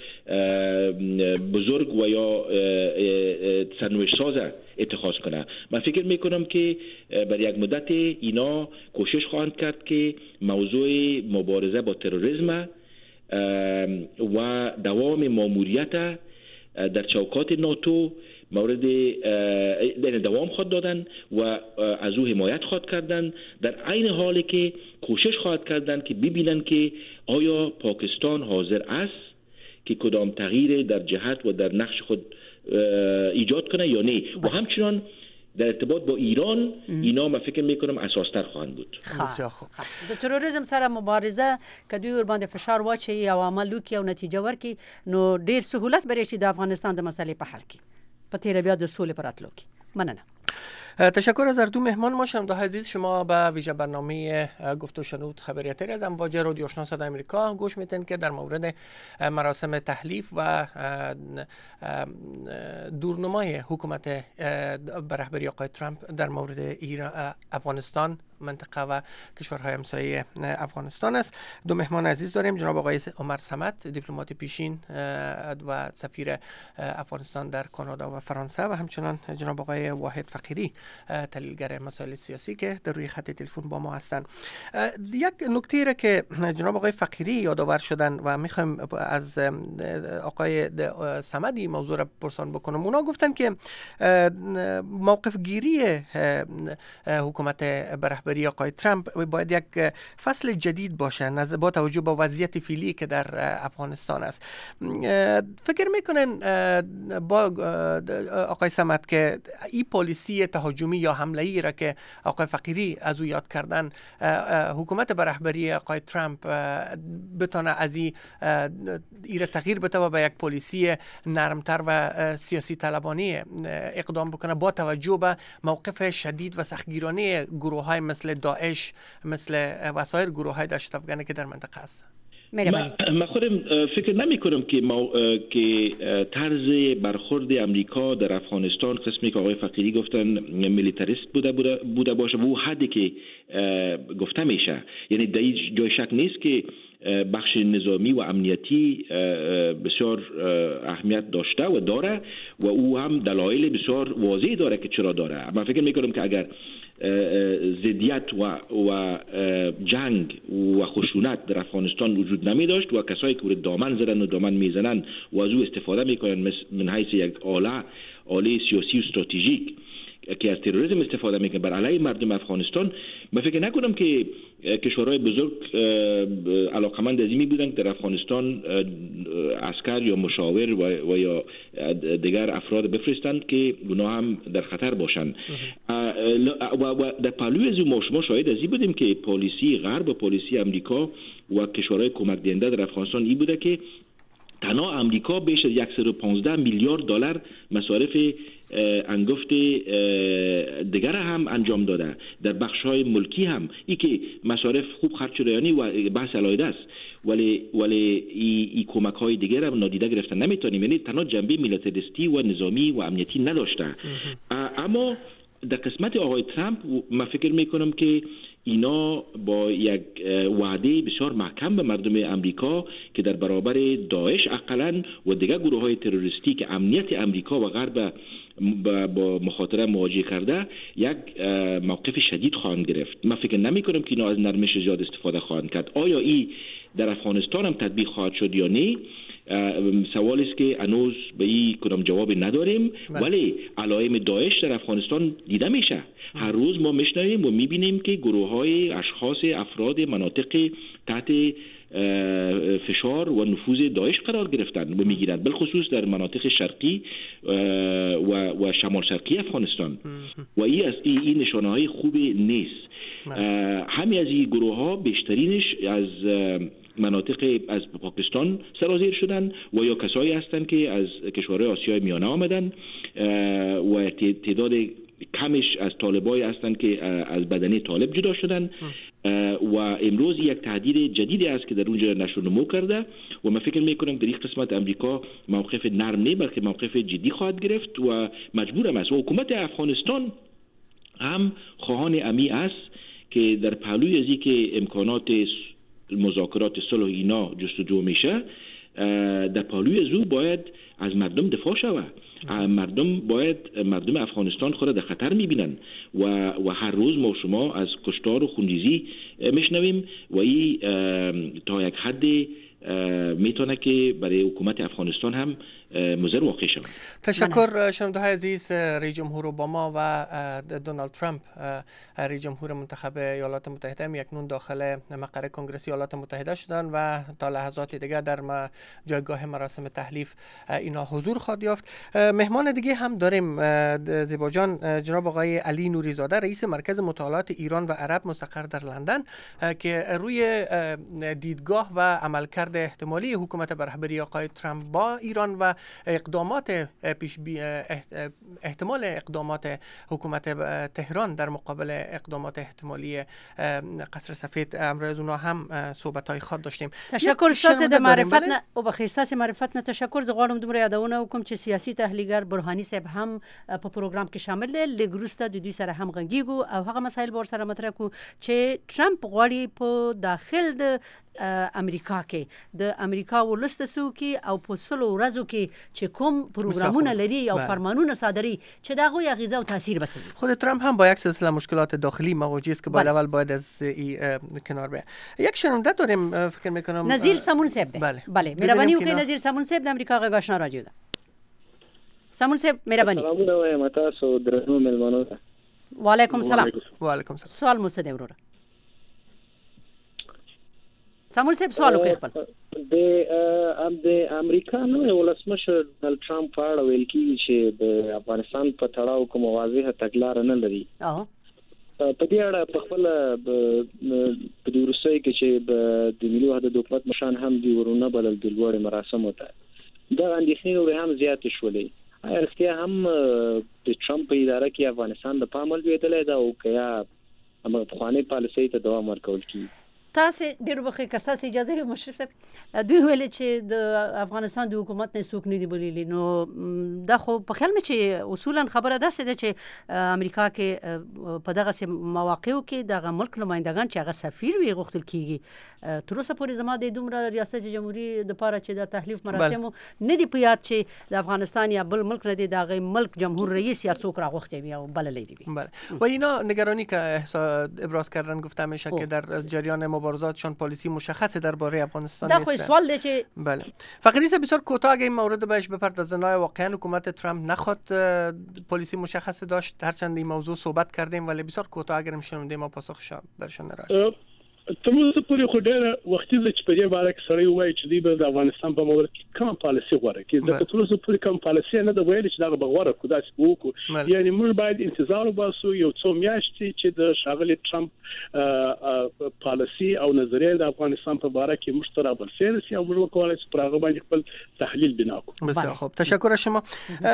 S3: بزرگ و یا سرنوشت ساز اتخاذ کنه. من فکر میکنم که برای یک مدت اینا کوشش خواهند کرد که موضوع مبارزه با تروریسم و دوام ماموریت در چوکات ناتو مورد دوام خواهد دادن و از او حمایت خواهد کردن، در عین حالی که کوشش خواهد کردن که ببینن که آیا پاکستان حاضر است که کدام تغییر در جهت و در نقش خود ایجاد کنه یا نه. و همچنان در ارتباط با ایران اینا من فکر میکنم اساستر خواهند بود.
S1: بسیار خوب.
S4: د تروریزم سره مبارزه که دوی ور باندې فشار واچي او عمل وکړي او نتیجه ورکړي نو ډیر سهولت به راشي د افغانستان د مسلې په حل کې په تیر بیا د سولې پر راتلو کې. مننه.
S1: تشکر از دو مهمان ما. شنونده‌های عزیز، شما به ویژه برنامه گفت و شنود خبریاتری از امواج رادیو آشنا صدای آمریکا گوش میتین که در مورد مراسم تحلیف و دورنمای حکومت به رهبری آقای ترامپ در مورد افغانستان، منطقه و کشورهای همسایه افغانستان است. دو مهمان عزیز داریم، جناب آقای عمر صمد، دیپلمات پیشین و سفیر افغانستان در کانادا و فرانسه، و همچنان جناب آقای واحد فقیری، تحلیلگر مسائل سیاسی که در روی خط تلفن با ما هستند. یک نکته را که جناب آقای فقیری یادآور شدن و میخوایم از آقای صمدی موضوع را پرسان بکنم، اونا گفتن که موقف گیری حکومت به رهبری آقای ترامپ باید یک فصل جدید باشه با توجه به وضعیت فعلی که در افغانستان است. فکر میکنن با آقای صمد که این پالیسی تهاجمی یا حمله‌ای را که آقای فقیری از او یاد کردن، حکومت به رهبری آقای ترامپ بتونه از این تغییر بده و به یک پالیسی نرمتر و سیاسی طلبانی اقدام بکنه با توجه به موقف شدید و سختگیرانه گروه‌های مثل داعش، مثل وسایر گروه‌های دشت افغانی که در منطقه هستند؟
S3: من خودم فکر نمی کنم که طرز برخورد امریکا در افغانستان، قسمی که آقای فقیری گفتن میلیتاریست بوده باشه، و حدی که گفته میشه. یعنی در جای شک نیست که بخش نظامی و امنیتی بسیار اهمیت داشته و داره و او هم دلایل بسیار واضح داره که چرا داره. من فکر میکنم که اگر ضدیت و جنگ و خشونت در افغانستان وجود نمی داشت و کسایی که دامن زدن و دامن میزنن و از او استفاده میکنن من حیث یک آله سیاسی و استراتژیک که از تروریسم استفاده میکنه بر علیه مردم افغانستان، من فکر نکنم که کشورهای بزرگ علاقمند از این می بودن در افغانستان عسکر یا مشاور و یا دیگر افراد بفرستند که اونا هم در خطر باشند. و در پهلوی از ما شاهد از این بودیم که پالیسی غرب و پالیسی امریکا و کشورهای کمک دهنده در افغانستان این بوده که تنها امریکا بیش از 115 میلیارد دلار مصارف انگفت دیگر هم انجام داده. در بخش‌های ملکی هم ای که مصارف خوب خرج شده‌ای و بحث علاوه است، ولی ای کمک‌های دیگر هم نادیده گرفتن نمیتونیم. یعنی تنها جنبه میلیتاریستی و نظامی و امنیتی نداشته. اما در قسمت آقای ترامپ من فکر میکنم که اینا با یک وعده بسیار محکم به مردم امریکا که در برابر داعش اقلاً و دیگر گروه‌های تروریستی که امنیت امریکا و غرب با مخاطره مواجه کرده یک موقف شدید خواهند گرفت. من فکر نمی کنم که اینا از نرمش زیاد استفاده خواهند کرد. آیا این در افغانستان هم تطبیق خواهد شد یا نه؟ سوال است که هنوز به این کدام جواب نداریم. ولی علائم داعش در افغانستان دیده میشه. هر روز ما میشنویم و میبینیم که گروه‌های اشخاص افراد مناطق تحت فشار و نفوذ داعش قرار گرفتند و میگیرند، بالخصوص در مناطق شرقی و شمال شرقی افغانستان. و این نشانه‌های خوبی نیست. همین از این گروه‌ها بیشترینش از مناطق از پاکستان سرازیر شدن و یا کسایی هستند که از کشورهای آسیای میانه آمدن و تعداد کمش از طالبایی هستند که از بدنه طالب جدا شدن و امروز یک تهدید جدیدی است که در اونجا نشو نمو کرده و من فکر میکنم در این قسمت امریکا موقف نرم نه بلکه موقف جدی خواهد گرفت و مجبور است. و حکومت افغانستان هم خواهان امی است که در پهلوی از این که امکانات مذاکرات صلح اینا جستجو میشه، در پهلوی از او باید از مردم دفاع شود. مردم افغانستان خود در خطر میبینن و هر روز ما شما از کشتار و خونریزی میشنویم و این تا یک حد میتونه که برای حکومت افغانستان هم مضر واقع شوند.
S1: تشکر شنونده های عزیز. رئیس جمهور اوباما و دونالد ترامپ رئیس جمهور منتخب ایالات متحده اکنون داخل مقر کنگره ایالات متحده شدند و تا لحظات دیگر در جایگاه مراسم تحلیف اینا حضور خواهد یافت. مهمان دیگه هم داریم زیبا جان، جناب آقای علی نوری زاده، رئیس مرکز مطالعات ایران و عرب مستقر در لندن که روی دیدگاه و عملکرد احتمالی حکومت به رهبری آقای ترامپ با ایران و اقدامات احتمال اقدامات حکومت تهران در مقابل اقدامات احتمالی قصر سفید امروز اونا هم صحبت‌های خود داشتیم.
S4: تشکر استاد د معرفت نه او بخیستاس معرفت نه تشکر. زه غواړم دومره یادونه وکم چې سیاسي تحلیلګر برهاني صاحب هم په پروګرام کې شامل دي. لګروسته د دوی سره هم غږیږو او هغه مسایل ور سره مطرح کو چې ټرمپ غواړي په داخل د امریکا کې د امریکا ولستسو کې او په سلو ورځو کې چې کوم پروګرامونه لري او فرمانونه صادري چې دا غوي غیزه او تاثیر بسازي.
S1: خود ترامپ هم با یک سلسله مشکلات داخلی مواجه است که باید اول باید از کنار بیاد. یک شنونده داریم فکر میکنم
S4: نظیر سامون صاحب. بله مهرباني وکړئ نظیر سامون صاحب د امریکا غږ آشنا راډیو ده. سامون صاحب مهرباني.
S7: سلامونه وایم تاسو درنو ملمنو ته.
S1: وعلیکم السلام. وعلیکم السلام.
S4: سوال مو څه دی وروره؟ سامون صاحب سوال وکړئ خپل.
S7: د امریکا نو ولسمشر ډونالد ترامپ په اړه ویل کیږي چې د افغانستان په تړاو کوم واضحه تګلارې نه لري. په دې اړه په خپل په دې روسي کې چې د ملي وحدت حکومت مشان هم دی ورونه بلل د لوړ مراسم ته دا اندېښنې نور هم زیات شولې. اړتیا هم د ترامپ اداره کې افغانستان د پامل ویدلې دا او کیا هم خواني پالیسي ته دوام ورکول کی.
S4: تاسو ډیرو بخې کساس اجازه وي مشرف صاحب دوی ویل چې د افغانستان د حکومت نه څوک نه دی بولیلی نو دا خو په خیال مې چې اصولا خبره ده چې امریکا کې په دغه مواقعو کې دغه ملک نمائندگان چې هغه سفیر وي غوښتل کیږي تر اوسه پورې زما د دومره ریاست جمهوریت د پاره چې د تحلیف مراسم نه دی په یاد چې د افغانستان یا بل ملک نه دی دغه ملک جمهور رئیس یا څوک راغوښتي وي او بل لیدي
S1: بله و اینا نگرانی که ابراز کردن گفته میشه که در جریان مبارزاتشان پالیسی مشخصی درباره افغانستان نیست.
S4: خب سوال ده چه
S1: بله. فقیریز بسیار کوتاه اگه این مورد بهش بپردازن واقعا حکومت ترامپ نخواد پالیسی مشخصی داشت هرچند این موضوع صحبت کردیم ولی بسیار کوتاه اگر میشنوندیم ما پاسخش برشان نراش.
S6: تموسه پوری خو ډېر وختي چې په دې باره کې سړی وایي چې دی د افغانستان په مورد کې کوم پالیسي غوړه کې د تموسه پوری کوم پالیسي نه د ویل چې دا بغوره کو داسې وکړو یعنی موږ باید انتظار وباسو یو څو میاشتې چې د شاغلي ترامپ پالیسي او نظریه د افغانستان په باره کې مشترک بل سي او موږ کولای شو پرغه باندې خپل تحلیل بنا کنیم.
S1: بسیار خوب تشکر از شما.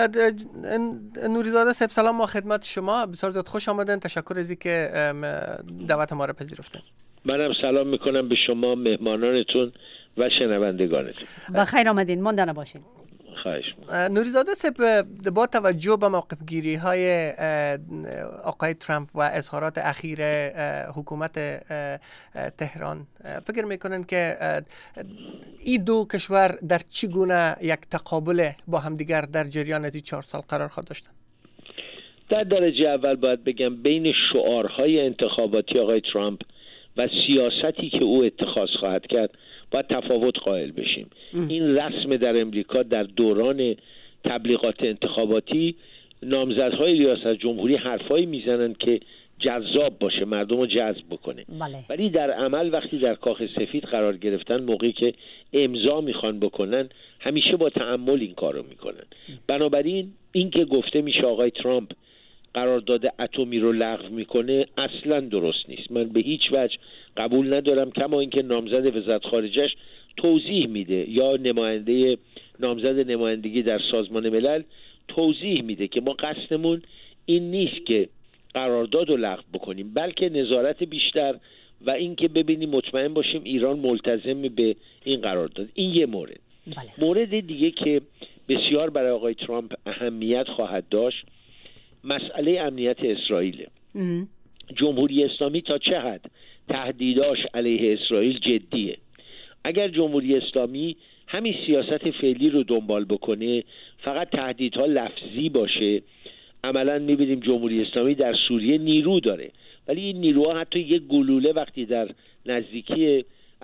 S1: نوریزاده صاحب سلام و خدمت شما. بسیار زیاد خوش آمدین. تشکر از اینکه دعوت ما را پذیرفتین.
S3: منم سلام میکنم به شما مهمانانتون و شنوندگانتون.
S4: بخیر آمدین. مانده نباشین.
S3: خواهش
S1: نوریزاده صاحب با توجه به موقف گیری های آقای ترامپ و اظهارات اخیر حکومت تهران فکر میکنن که این دو کشور در چگونه یک تقابل با همدیگر در جریان از 4 سال قرار خواهد داشتن؟
S3: در درجه اول باید بگم بین شعارهای انتخاباتی آقای ترامپ و سیاستی که او اتخاذ خواهد کرد باید تفاوت قائل بشیم. این رسم در امریکا در دوران تبلیغات انتخاباتی نامزدهای ریاست جمهوری حرفایی میزنن که جذاب باشه مردم رو جذب بکنه ولی در عمل وقتی در کاخ سفید قرار گرفتن موقعی که امضا میخوان بکنن همیشه با تأمل این کارو میکنن. بنابراین این که گفته میشه آقای ترامپ قرارداد اتمی رو لغو میکنه اصلا درست نیست. من به هیچ وجه قبول ندارم کما اینکه نامزد وزارت خارجه‌اش توضیح میده یا نامزد نمایندگی در سازمان ملل توضیح میده که ما قصدمون این نیست که قرارداد رو لغو بکنیم بلکه نظارت بیشتر و اینکه ببینیم مطمئن باشیم ایران ملتزم به این قرارداد. این یه مورد. مورد دیگه که بسیار برای آقای ترامپ اهمیت خواهد داشت مسئله امنیت اسرائیل. جمهوری اسلامی تا چه حد تهدیداش علیه اسرائیل جدیه. اگر جمهوری اسلامی همین سیاست فعلی رو دنبال بکنه فقط تهدیدها لفظی باشه عملاً می‌بینیم جمهوری اسلامی در سوریه نیرو داره ولی این نیروها حتی یک گلوله وقتی در نزدیکی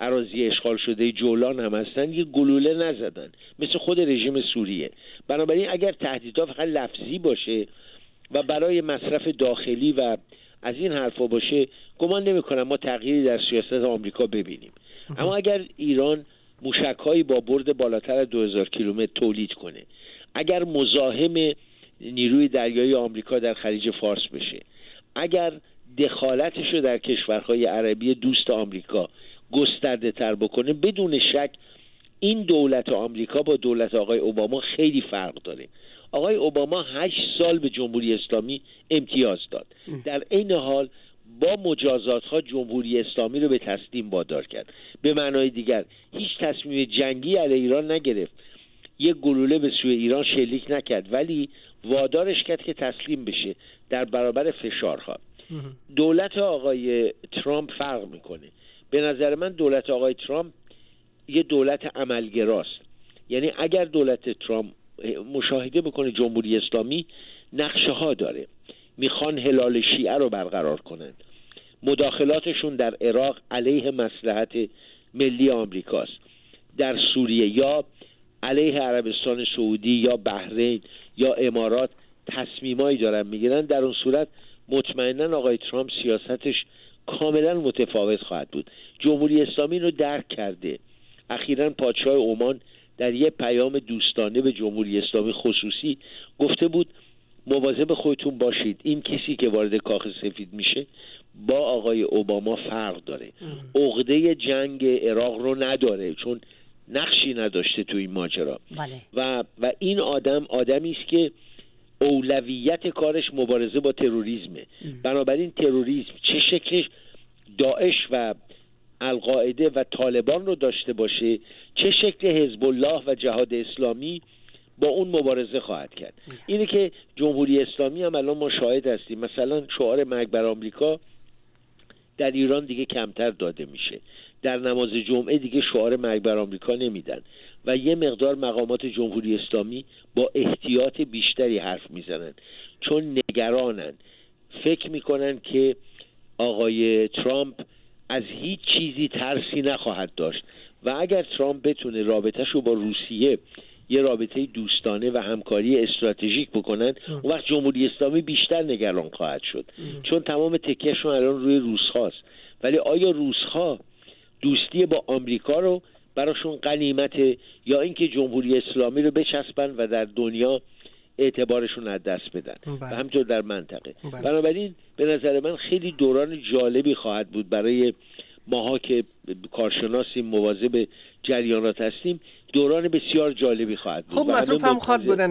S3: اراضی اشغال شده جولان هم هستن یه گلوله نزدن، مثل خود رژیم سوریه. بنابراین اگر تهدیدها فقط لفظی باشه و برای مصرف داخلی و از این حرفا باشه، گمان نمی‌کنم ما تغییری در سیاست آمریکا ببینیم. اما اگر ایران موشک‌هایی با برد بالاتر از 2000 کیلومتر تولید کنه، اگر مزاحم نیروی دریایی آمریکا در خلیج فارس بشه، اگر دخالتش رو در کشورهای عربی دوست آمریکا گسترده تر بکنه، بدون شک این دولت آمریکا با دولت آقای اوباما خیلی فرق داره. آقای اوباما 8 سال به جمهوری اسلامی امتیاز داد، در عین حال با مجازات ها جمهوری اسلامی رو به تسلیم وادار کرد. به معنای دیگر هیچ تصمیم جنگی علیه ایران نگرفت، یک گلوله به سوی ایران شلیک نکرد، ولی وادارش کرد که تسلیم بشه در برابر فشارها. دولت آقای ترامپ فرق میکنه. به نظر من دولت آقای ترامپ یه دولت عملگراست. یعنی اگر دولت ترامپ مشاهده بکنه جمهوری اسلامی نقشه ها داره، میخوان هلال شیعه رو برقرار کنند، مداخلاتشون در عراق علیه مصلحت ملی آمریکاست، در سوریه یا علیه عربستان سعودی یا بحرین یا امارات تصمیمایی دارن میگیرن، در اون صورت مطمئنا آقای ترامپ سیاستش کاملا متفاوت خواهد بود. جمهوری اسلامی رو درک کرده. اخیراً پادشاه عمان در یک پیام دوستانه به جمهوری اسلامی خصوصی گفته بود مواظب خودتون باشید، این کسی که وارد کاخ سفید میشه با آقای اوباما فرق داره، عقده جنگ عراق رو نداره چون نقشی نداشته تو این ماجرا. و این آدمی است که اولویت کارش مبارزه با تروریسمه. بنابراین تروریسم چه شکلش داعش و القاعده و طالبان رو داشته باشه، چه شکل حزب الله و جهاد اسلامی، با اون مبارزه خواهد کرد. اینه که جمهوری اسلامی هم الان ما شاهد هستیم، مثلا شعار مرگ بر آمریکا در ایران دیگه کمتر داده میشه، در نماز جمعه دیگه شعار مرگ بر آمریکا نمیدن و یه مقدار مقامات جمهوری اسلامی با احتیاط بیشتری حرف میزنن چون نگرانن، فکر میکنن که آقای ترامپ از هیچ چیزی ترسی نخواهد داشت و اگر ترامپ بتونه رابطه‌شو با روسیه یه رابطه دوستانه و همکاری استراتژیک بکنن، اون وقت جمهوری اسلامی بیشتر نگران خواهد شد چون تمام تکیهشون الان روی روس‌هاست. ولی آیا روس‌ها دوستی با آمریکا رو براشون غنیمته یا اینکه جمهوری اسلامی رو بچسبن و در دنیا اعتبارشون از دست بدن و همینطور در منطقه. بنابراین به نظر من خیلی دوران جالبی خواهد بود برای ماها که کارشناسیم، مواظب جریانات هستیم، دوران بسیار جالبی خواهد بود.
S1: خب مصروف هم خواد بودن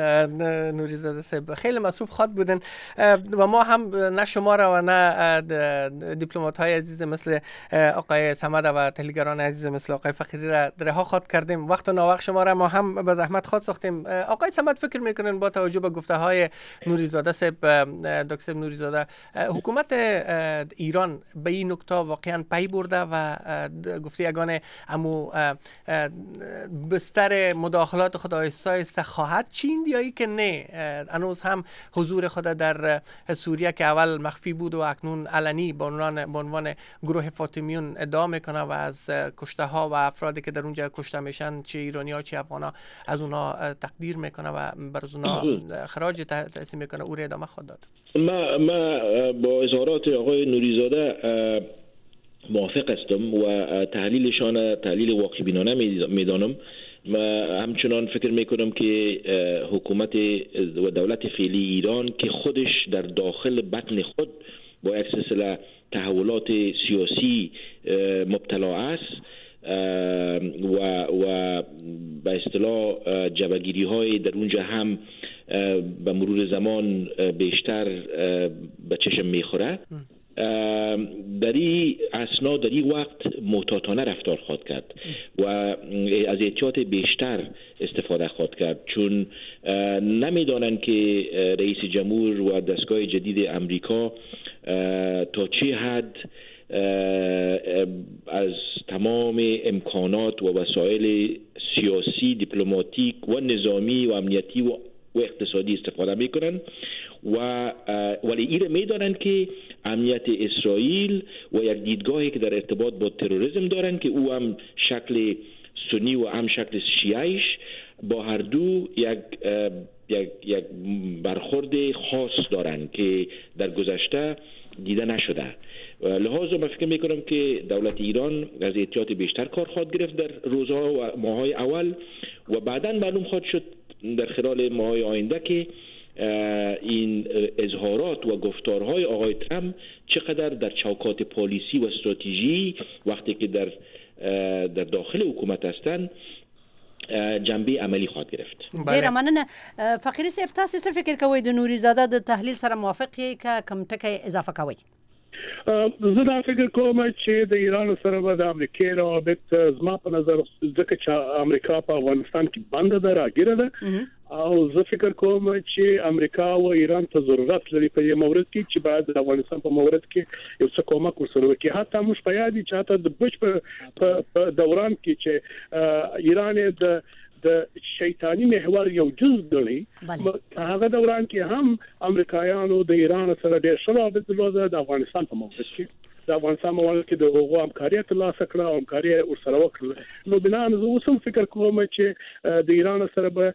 S1: نوریزاده صاحب، خیلی مصروف خواد بودن و ما هم نه شما را و نه دیپلمات های عزیز مثل آقای صمد و تحلیلگران عزیز مثل آقای فقیری را رها خواد کردیم. وقت و ناوقت شما را ما هم به زحمت خواد ساختیم. آقای صمد فکر میکنن با توجه به گفته های نوریزاده صاحب، دکتر نوریزاده، حکومت ایران به این نکته واقعا پی برده و گفته یگانه امو بستر مداخلات خود آیسته خواهد چین یا ای که نه هنوز هم حضور خود در سوریه که اول مخفی بود و اکنون علنی به عنوان گروه فاطمیون ادعا میکنه و از کشته ها و افرادی که در اونجا کشته میشن چه ایرانی ها چه افغان ها از اونها تقدیر میکنه و بر اونها خراج تحصیل میکنه، او را ادامه خواهد داد.
S3: ما با اظهارات آقای نوریزاده موافق هستم و تحلیلشان تحلیل واقع بینانه میدانم و همچنان فکر میکنم که حکومت و دولت فعلی ایران که خودش در داخل بطن خود با یک سلسله تحولات سیاسی مبتلا است و به اصطلاح جبهه‌گیری های در اونجا هم به مرور زمان بیشتر به چشم میخوره، در این اسنا در این وقت محتاطانه رفتار خواهد کرد و از احتیاط بیشتر استفاده خواهد کرد چون نمیدانن که رئیس جمهور و دستگاه جدید امریکا تا چه حد از تمام امکانات و وسایل سیاسی، دیپلماتیک و نظامی و امنیتی و اقتصادی استفاده میکنن ولی ایره میدانن که امنیت اسرائیل و یک دیدگاهی که در ارتباط با تروریسم دارن که او هم شکل سنی و هم شکل شیعیش با هر دو یک برخورد خاص دارن که در گذشته دیده نشده. لحاظا من فکر میکنم که دولت ایران از احتیاط بیشتر کار خواهد گرفت در روزها و ماهای اول و بعداً معلوم خواهد شد در خلال ماهای آینده که این اظهارات و گفتارهای آقای ترامپ چقدر در چوکات پالیسی و استراتژی وقتی که در داخل حکومت هستند جنبه عملی خواهد گرفت.
S4: ډیره مننه. فقیري صاحب تاسو څه فکر کوئ د نوري زاده د تحلیل سره موافق یې که کوم ټکی اضافه کوئ؟
S6: زه دا فکر کوم چې د ایران سره به د امریکا روابط زما په نظر ځکه چې امریکا په افغانستان کې بند ده راګیره ده او زه فکر کوم چې امریکا او ایران ته ضرورت لري په دې مورد کې چې باید د افغانستان په مورد کې یو څه کومک ورسره وکړي. حتی موږ په یاد چې حتی د بش په دوران کې چې ایران د شیطانی محور یو جز ګڼي هغه دوران کې هم امریکایانو د ایران سره ډېر شراب درلوده د افغانستان په مورد کې د افغانستان مواقع کې د هغو همکاري ترلاسه کړه او همکاري ورسره وکړه. نو بنا زه اوس هم فکر کوم چې د ایران سره به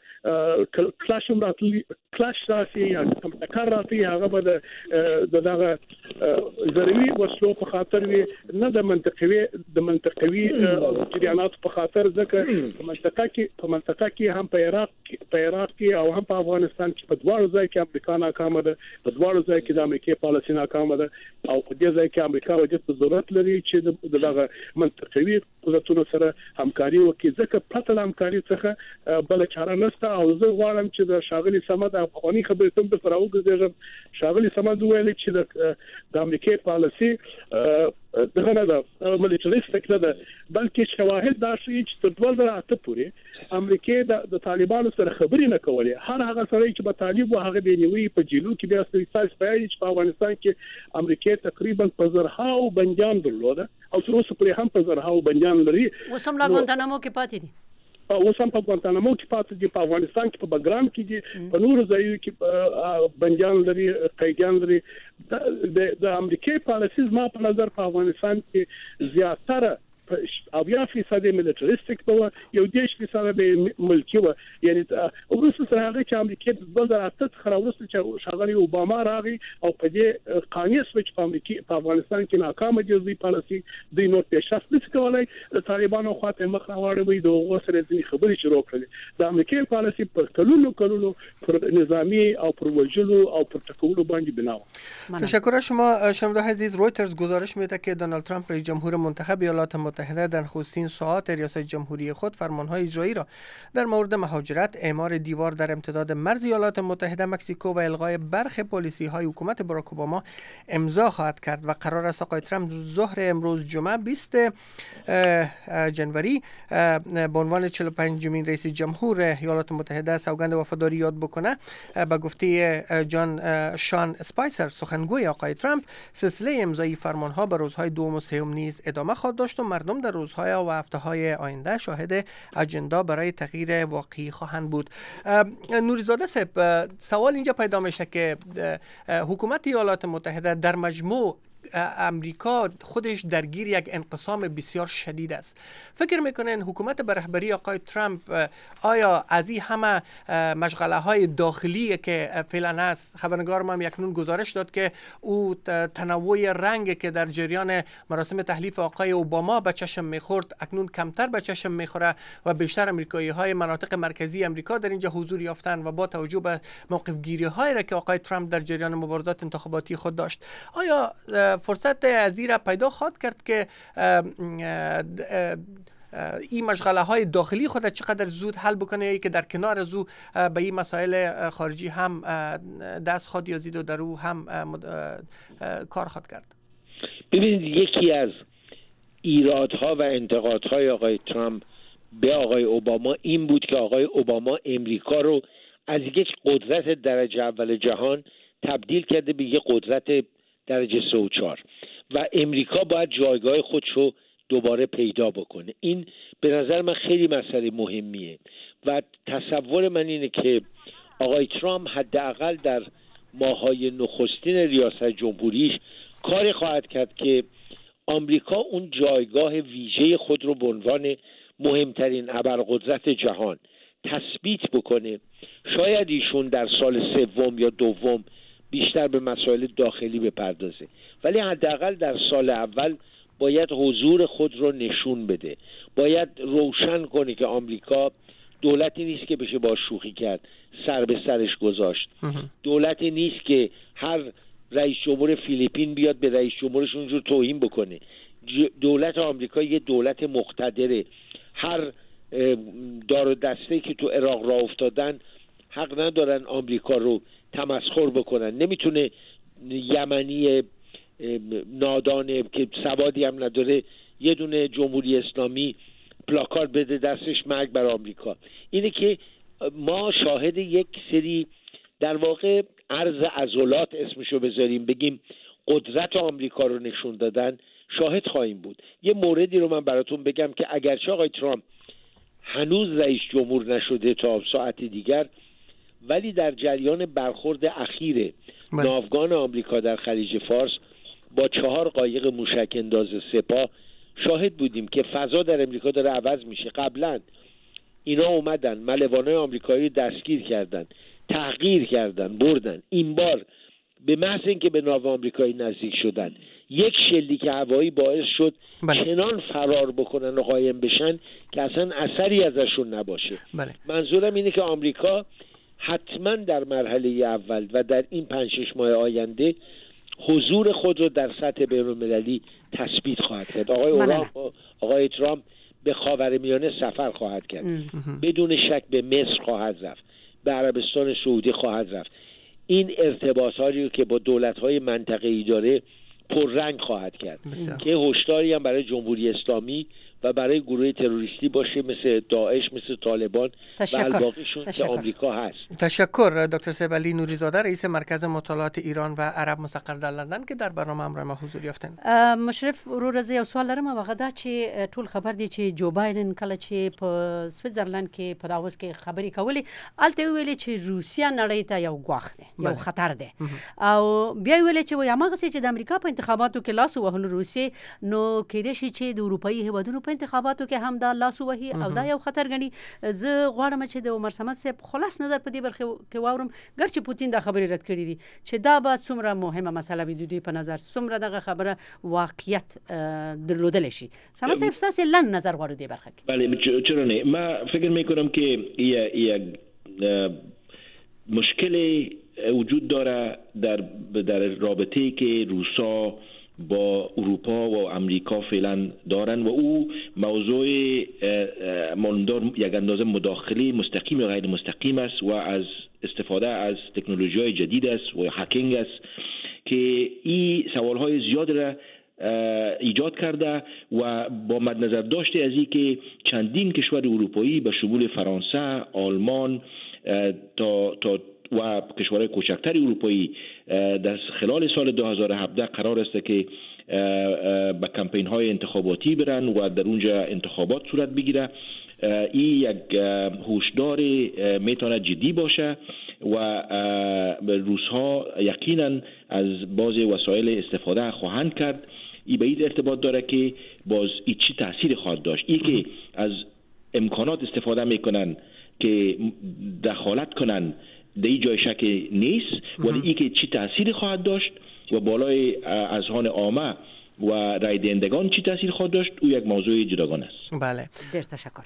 S6: کلاش راسي یا کوم ټکر راسي هغه به د دغه ضروري وسلو په خاطر وي نه د منطقوي جریانات په خاطر ځکه په منطقه کې هم په عراق کې او هم په افغانستان کې په دواړو ځای کې امریکا ناکامه ده، په دواړو ځای کې د امریکا پالیسي ناکامه ده او په دې ځای کې امریکا وجه ضرورت لري چې دغه منطقوي قدرتونو سره همکاري وکړي ځکه پرته د همکاري څخه بل چاره نشته. او زه غواړم چې د شاغلي سمد افغاني خبرې ته سره وګورم. شاغلي سمد ویل چې د امریکا پالیسي دغه نه ده ملیټریستیک نه ده بلکې شواهد دا شي چې تر 2008 پورې امریکا د طالبانو سره خبرې نه کولې. هر هغه سره چې په طالب او هغه بینوي په جیلو کې بیا ستاسو پیل چې په افغانستان کې امریکا تقریبا په زرهاو بندیان درلوده او تر اوسه پورې هم په زرهاو بندیان لري.
S4: وسم لا ګوانتانامو کې پاتې دي
S6: اوس هم په ګوانتانامو کې پاتې دي، په افغانستان کې په بګرام کې دي، په نورو ځایونو کې بندیان لري، قیدیان لري. د امریکای پالیسي ما په نظر په افغانستان کې زیاتره او 80% ملیټریستیک و یو 10% به ملکی و. یعنی ورسره سره هغه چې امریکا د 2008 څخه ورسره چې شاغلی اوباما راغی او په دې قانون سوچ په امریکا په افغانستان کې ناکامه جزئي پالیسي د نور پیشرفت نشي کولای. د طالبانو خواته مخ راوړوي د غوسره ځنی خبرې شروع کړې. د امریکا پالیسي پر کلونو پر نظامی او پر وجلو او پر تکولو باندې بنا و.
S1: تشکر از شما شنونده عزیز. رویترز گزارش میده که دونالد ترامپ رئیس جمهور منتخب ایالات متحده در نخستین ساعات ریاست جمهوری خود فرمانهای اجرایی را در مورد مهاجرت، اعمار دیوار در امتداد مرز ایالات متحده مکزیکو و الغای برخی پالیسی‌های حکومت باراک اوباما امضا خواهد کرد و قرار است آقای ترامپ ظهر امروز جمعه 20 جنوری به عنوان 45مین رئیس جمهور ایالات متحده سوگند وفاداری یاد بکنه. به گفته شان اسپایسر سخنگوی آقای ترامپ، سلسله امضای فرمانها به روزهای دوم و سوم نیز ادامه خواهد داشت و مردم در روزهای و هفته‌های آینده شاهد اجندا برای تغییر واقعی خواهند بود. نوریزاده صاحب، سوال اینجا پیدا میشه که حکومت ایالات متحده در مجموع امریکا خودش درگیر یک انقسام بسیار شدید است. فکر میکنین حکومت به رهبری آقای ترامپ آیا از این همه مشغله های داخلی که فعلا است، خبرنگار ما هم یکنون گزارش داد که او تنوع رنگ که در جریان مراسم تحلیف آقای اوباما به چشم میخورد اکنون کمتر به چشم میخوره و بیشتر امریکایی های مناطق مرکزی امریکا در اینجا حضور یافتن و با توجه به موقف گیری هایی را که آقای ترامپ در جریان مبارزات انتخاباتی خود داشت، آیا فرصت از این را پیدا خواهد کرد که این مشغله های داخلی خود چقدر زود حل بکنه یا که در کنار از او به این مسائل خارجی هم دست خواهد یازید و در او هم کار خواهد کرد؟
S8: ببینید، یکی از ایرادها و انتقادهای آقای ترامپ به آقای اوباما این بود که آقای اوباما امریکا رو از یک قدرت درجه اول جهان تبدیل کرده به یک قدرت درجه 3 و 4 و امریکا باید جایگاه خودش رو دوباره پیدا بکنه. این به نظر من خیلی مسئله مهمیه و تصور من اینه که آقای ترامپ حداقل در ماهای نخستین ریاست جمهوریش کاری خواهد کرد که آمریکا اون جایگاه ویژه خود رو به عنوان مهمترین ابرقدرت جهان تثبیت بکنه. شاید ایشون در سال سوم یا دوم بیشتر به مسائل داخلی بپردازه، ولی حداقل در سال اول باید حضور خود رو نشون بده، باید روشن کنه که آمریکا دولتی نیست که بشه با شوخی کرد، سر به سرش گذاشت. دولتی نیست که هر رئیس جمهور فیلیپین بیاد به رئیس جمهورش اونجور توهین بکنه. دولت آمریکا یه دولت مقتدره. هر دار و دسته‌ای که تو عراق راه افتادن حق ندارن آمریکا رو تمسخر بکنن. نمیتونه یمنی نادانه که سوادی هم نداره یه دونه جمهوری اسلامی پلاکارد بده دستش مرگ بر آمریکا. اینه که ما شاهد یک سری در واقع عرض عضلات اسمشو بذاریم بگیم قدرت آمریکا رو نشون دادن شاهد خواهیم بود. یه موردی رو من براتون بگم که اگرچه آقای ترامپ هنوز رئیس جمهور نشده تا ساعت دیگر، ولی در جریان برخورد اخیر ناوگان آمریکا در خلیج فارس با 4 قایق موشک انداز سپاه شاهد بودیم که فضا در امریکا داره عوض میشه. قبلا اینا اومدن ملوانای آمریکایی دستگیر کردن، تحقیر کردن، بردن. این بار به محض اینکه به ناو آمریکایی نزدیک شدن یک شلیک هوایی باعث شد چنان فرار بکنن و قایم بشن که اصلا اثری ازشون نباشه. منظورم اینه که آمریکا حتما در مرحله اول و در این 5-6 ماه آینده حضور خود رو در سطح بین‌المللی تثبیت خواهد کرد. آقای ترامپ به خاورمیانه سفر خواهد کرد، بدون شک به مصر خواهد رفت، به عربستان سعودی خواهد رفت. این ارتباطاتی که با دولت‌های منطقه‌ای داره پررنگ خواهد کرد که هشداری هم برای جمهوری اسلامی و برای گروه تروریستی باشه مثل داعش، مثل طالبان و الباقیشون که آمریکا هست.
S1: تشکر دکتر صیب نوری زاده، رئیس مرکز مطالعات ایران و عرب مستقر در لندن که در برنامه همراه ما حضور یافتن.
S4: مشرف ورور یو سوال لرم هغه دا چې ټول خبر دی چې جو بایدن کله چې په سویټزرلند کې په داوس کې خبرې کولې الته ویلې چې روسیا نړۍ ته یو ګواښ دی، یو خطر دی، او بیا ویلې چې وایي هغه چې د امریکا په انتخاباتو کې لاس وهلو روسیې نو کېدای شي چې د اروپאי هیوادونو په انتخاباتو کې هم دا لاس وهي او دا یو خطر غني. زه غواړم چې د عمر صمد صاحب خلاص نظر په دې برخه کې واورم، ګرچې پوتین دا خبرې رد کړې دي چې دا به څومره مهمه مسله وي د دوی په نظر، څومره دغه خبره واقعیت درلودلی شي. صمد صاحب ستاسو لن نظر غواړو دې برخه کې.
S3: بله چرا نه، من فکر میکنم که یک مشکل وجود داره در رابطه‌ای که روسا با اروپا و امریکا فعلا دارن و او موضوع ماندار یک اندازه مداخله مستقیم و غیر مستقیم است و از استفاده از تکنولوژی‌های جدید است و هکینگ است که این سوال‌های زیاد را ایجاد کرده و با مدنظر داشته از این که چندین کشور اروپایی به شمول فرانسه، آلمان تا و کشورهای کوچکتر اروپایی در خلال سال 2017 قرار است که به کمپین های انتخاباتی برن و در اونجا انتخابات صورت بگیره. این یک هشدار میتونه جدی باشه و روس ها یقینا از بعض وسایل استفاده خواهند کرد. این به این ارتباط داره که باز این چی تاثیر خواهد داشت. این که از امکانات استفاده میکنن که دخالت کنن در این جای شک نیست، ولی این که چی تأثیر خواهد داشت و بالای اذهان عامه و رای دهندگان چی تأثیر خواهد داشت او یک موضوع جداگانه است.
S1: بله،
S4: ډیر تشکر.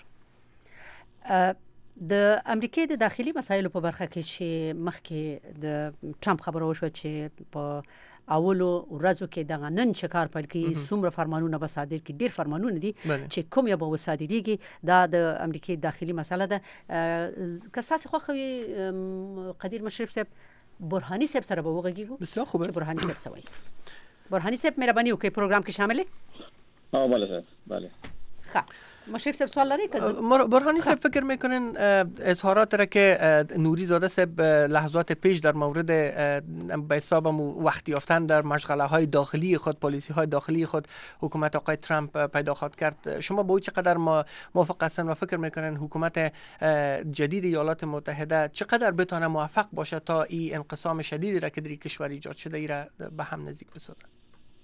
S4: د امریکای د داخلي مسایلو په برخه کې چې مخکې د ټرمپ خبره وشوه چې په اولو ورځو کې دغه نن چې کار پیل کړي څومره فرمانونه به صادر کړي، ډېر فرمانونه دي چې کوم یې به وصادریږي. دا د امریکای داخلي مسله ده. که ستاسو خوښه وي قدیر مشرف صاحب برهاني صاحب سره به وغږیږو.
S1: بسیار خوبه.
S4: چې برهاني صاحب څه وایي. برهاني صاحب مهرباني وکړئ پروګرام کې شامل
S9: بله صاحب بله.
S4: ښه مشرف صاحب سوال لري که
S1: برهانی صاحب فکر میکنن اظهارات را که نوری زاده صاحب لحظات پیش در مورد به حسابم وقت یافتن در مشغله های داخلی خود، پالیسی های داخلی خود حکومت آقای ترامپ پیدا خواهد کرد، شما با او چقدر موافق هستن و فکر میکنن حکومت جدید ایالات متحده چقدر بتونه موفق باشه تا این انقسام شدیدی را که در کشور ایجاد شده ای را به هم نزدیک بسازه؟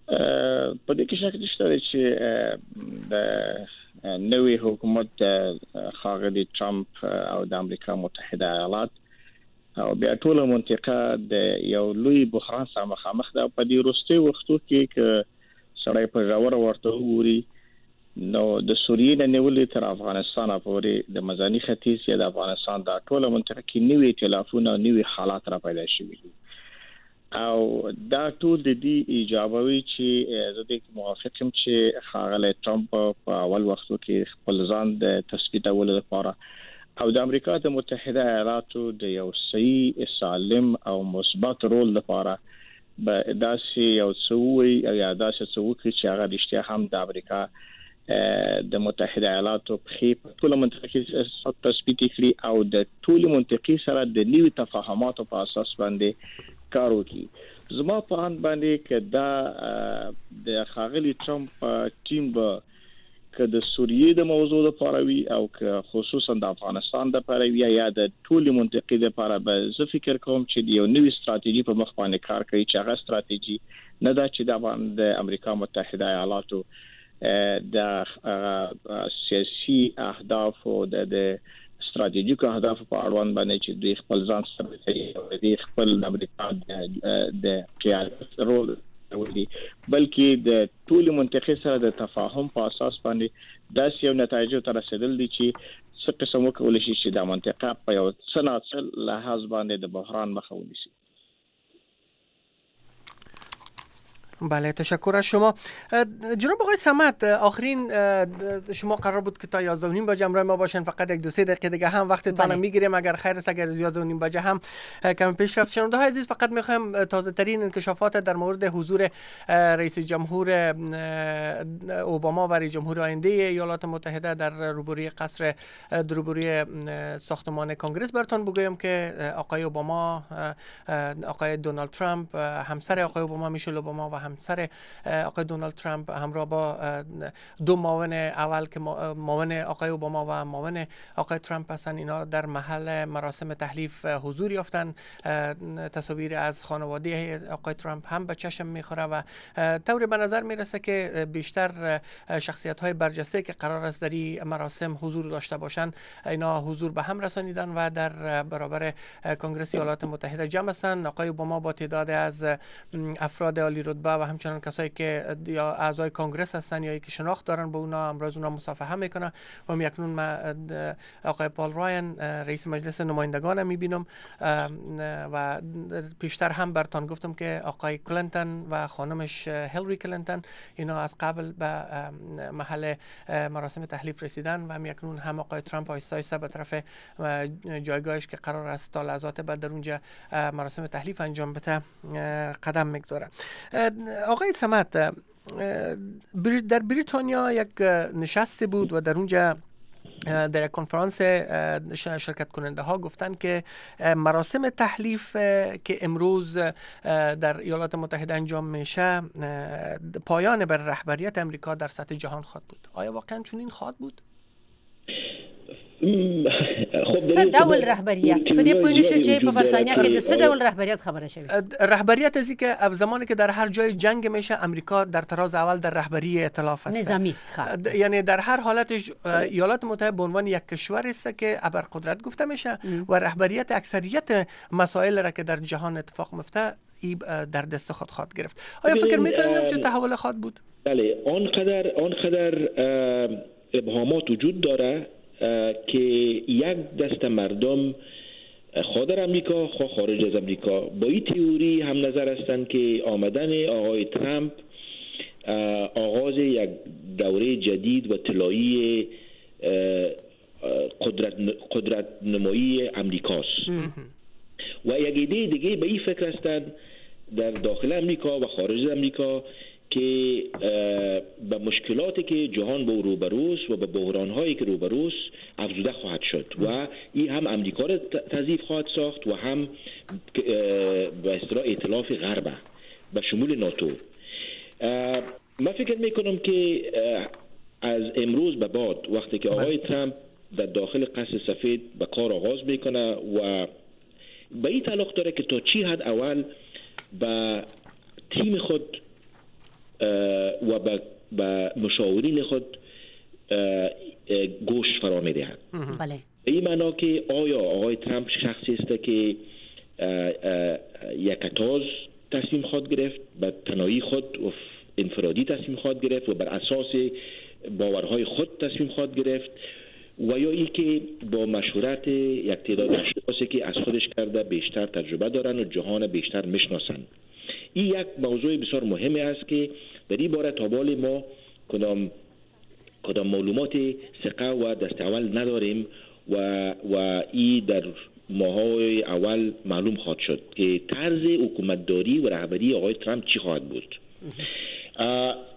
S9: په دې کې شک نشته چې د نوې حکومت ښاغلي ټرمپ او د امریکا متحده ایالات او بیا ټول منطقه د یو لوی بحران سره مخامخ ده. په دې وروستي وختو کې سړی په ژور ورته ووري نو د سوریې نه نیولې تر افغانستان پورې د مزانی ختیځ یا د افغانستان د ټول منطقه کې نوې ائتلافونه نوې حالات را پیدا شوي او دا ټول د دې ایجابوي چې زه د موافقم چې ښاغلی ټرمپ په اول وختو کې خپل ځان د تثبیتولو لپاره او د امریکا د متحده ایالاتو د یو صحیح سالم او مثبت رول لپاره به داسې یو څووي یا داسې څوکي چې هغه رښتیا هم د امریکا د متحده ایالاتو په ټول منطقه کې تثبیت کړي او د ټول منطقې سره د نوي تفاهماتو په اساس باندې کار وکړي. زما په اند باندې کدا د ښاغلي ټرمپ ټیم به د سوریې د موضوع لپاره وي او خصوصا د افغانستان د لپاره وي یا د ټول منطقې لپاره به زه فکر کوم چې یو نوې ستراتیژي په مخ باندې کار کوي چې هغه ستراتیژي نه دا چې د امریکا متحده ایالاتو د سیاسي اهداف او د استراتیژیک اهداف په اړوند باندې چې د خپل ځان سره د خپل امریکا د قیادت رول ولري بلکې د ټول منطقې سره د تفاهم په اساس باندې داسې یو نتایج ته رسیدل دي چې څه قسم وکول شي چې د منطقه په یو صنعت لحاظ باندې د بحران مخه ونیسي.
S1: بله تشکر از شما جناب آقای صمد. آخرین شما قرار بود که تا 11:30 بجه همراه ما باشن، فقط 1-2 دقیقه دیگه هم وقتتان میگیریم اگر خیر است، اگر 11:30 بجه هم کم پیش رفت. شنونده های عزیز فقط میخوایم تازه ترین انکشافات در مورد حضور رئیس جمهور اوباما و رئیس جمهور آینده ایالات متحده در روبروی قصر روبروی ساختمان کنگره براتون بگویم که آقای اوباما، آقای دونالد ترامپ، همسر آقای اوباما میشل اوباما و همسر آقای دونالد ترامپ همراه با دو معاون اول که معاون آقای اوباما و معاون آقای ترامپ هستن، اینا در محل مراسم تحلیف حضور یافتن. تصاویر از خانواده آقای ترامپ هم به چشم میخوره و طوری به نظر میرسه که بیشتر شخصیت های برجسته که قرار است در این مراسم حضور داشته باشن اینا حضور به هم رسانیدن و در برابر کنگره ایالات متحده جمع هستن. آقای اوباما با تعداد از افراد عالی رتبه و همچنان کسایی که یا اعضای کنگره هستن یا که شناخت دارن با اونا امروز اونا مصافحه میکنه و اکنون من آقای پال رایان رئیس مجلس نمایندگان میبینم و پیشتر هم براتون گفتم که آقای کلینتون و خانمش هیلاری کلینتون اینا از قبل به محل مراسم تحلیف رسیدن و اکنون هم آقای ترامپ آیسته به طرف جایگاهش که قرار است تا لحظات بعد در اونجا مراسم تحلیف انجام بده قدم میگذاره. آقای صمد، در بریتانیا یک نشستی بود و در اونجا در یک کنفرانس شرکت کننده ها گفتن که مراسم تحلیف که امروز در ایالات متحده انجام میشه پایان بر رهبریت امریکا در سطح جهان خواهد بود. آیا واقعا چنین خواهد بود؟
S4: څه ډول رهبریت په دې پوه نشو چې په برتانیا کې د څه ډول رهبریت خبره شوی؟
S1: رهبریت ازی که زمانی که در هر جای جنگ میشه امریکا در طراز اول در رهبری ائتلاف است
S4: نظامی
S1: یعنی در هر حالتش ایالات متحده به عنوان یک کشور است که ابرقدرت گفته میشه و رهبریت اکثریت مسائل را که در جهان اتفاق میفته در دست خود خواهد گرفت. آیا فکر میکنید چه تحول خواهد بود؟
S3: بله، آنقدر ابهامات وجود داره که یک دست مردم خواه در امریکا خواه خارج از امریکا با این تئوری هم نظر هستند که آمدن آقای ترامپ آغاز یک دوره جدید و طلایی قدرت نمایی امریکاست و یک ایده دیگه به این فکر هستند در داخل امریکا و خارج از امریکا که به مشکلاتی که جهان با روبروست و به بحران‌هایی که روبروست افزوده خواهد شد و این هم امریکا را تضعیف خواهد ساخت و هم به اصطلاح ائتلاف غرب به شمول ناتو. من فکر میکنم که از امروز به بعد وقتی که آقای ترامپ در داخل قصر سفید به کار آغاز میکنه و به این تعلق داره که تا چی حد اول به تیم خود و به مشاورین خود گوش فرا می‌دهد.
S4: بله.
S3: این معنا که آیا آقای ترامپ شخصی است که یکتاز تصمیم خواهد گرفت، به تنهایی خود و انفرادی تصمیم خواهد گرفت و بر اساس باورهای خود تصمیم خواهد گرفت، و یا ای که با مشورت یک تعداد اشخاصی که از خودش کرده بیشتر تجربه دارن و جهان بیشتر میشناسن. این یک موضوع بسیار مهمی است که در این باره تا بال ما کدام معلومات ثقه و دست اول نداریم و این در ماهای اول معلوم خواهد شد که طرز حکومتداری و رهبری آقای ترامپ چی خواهد بود.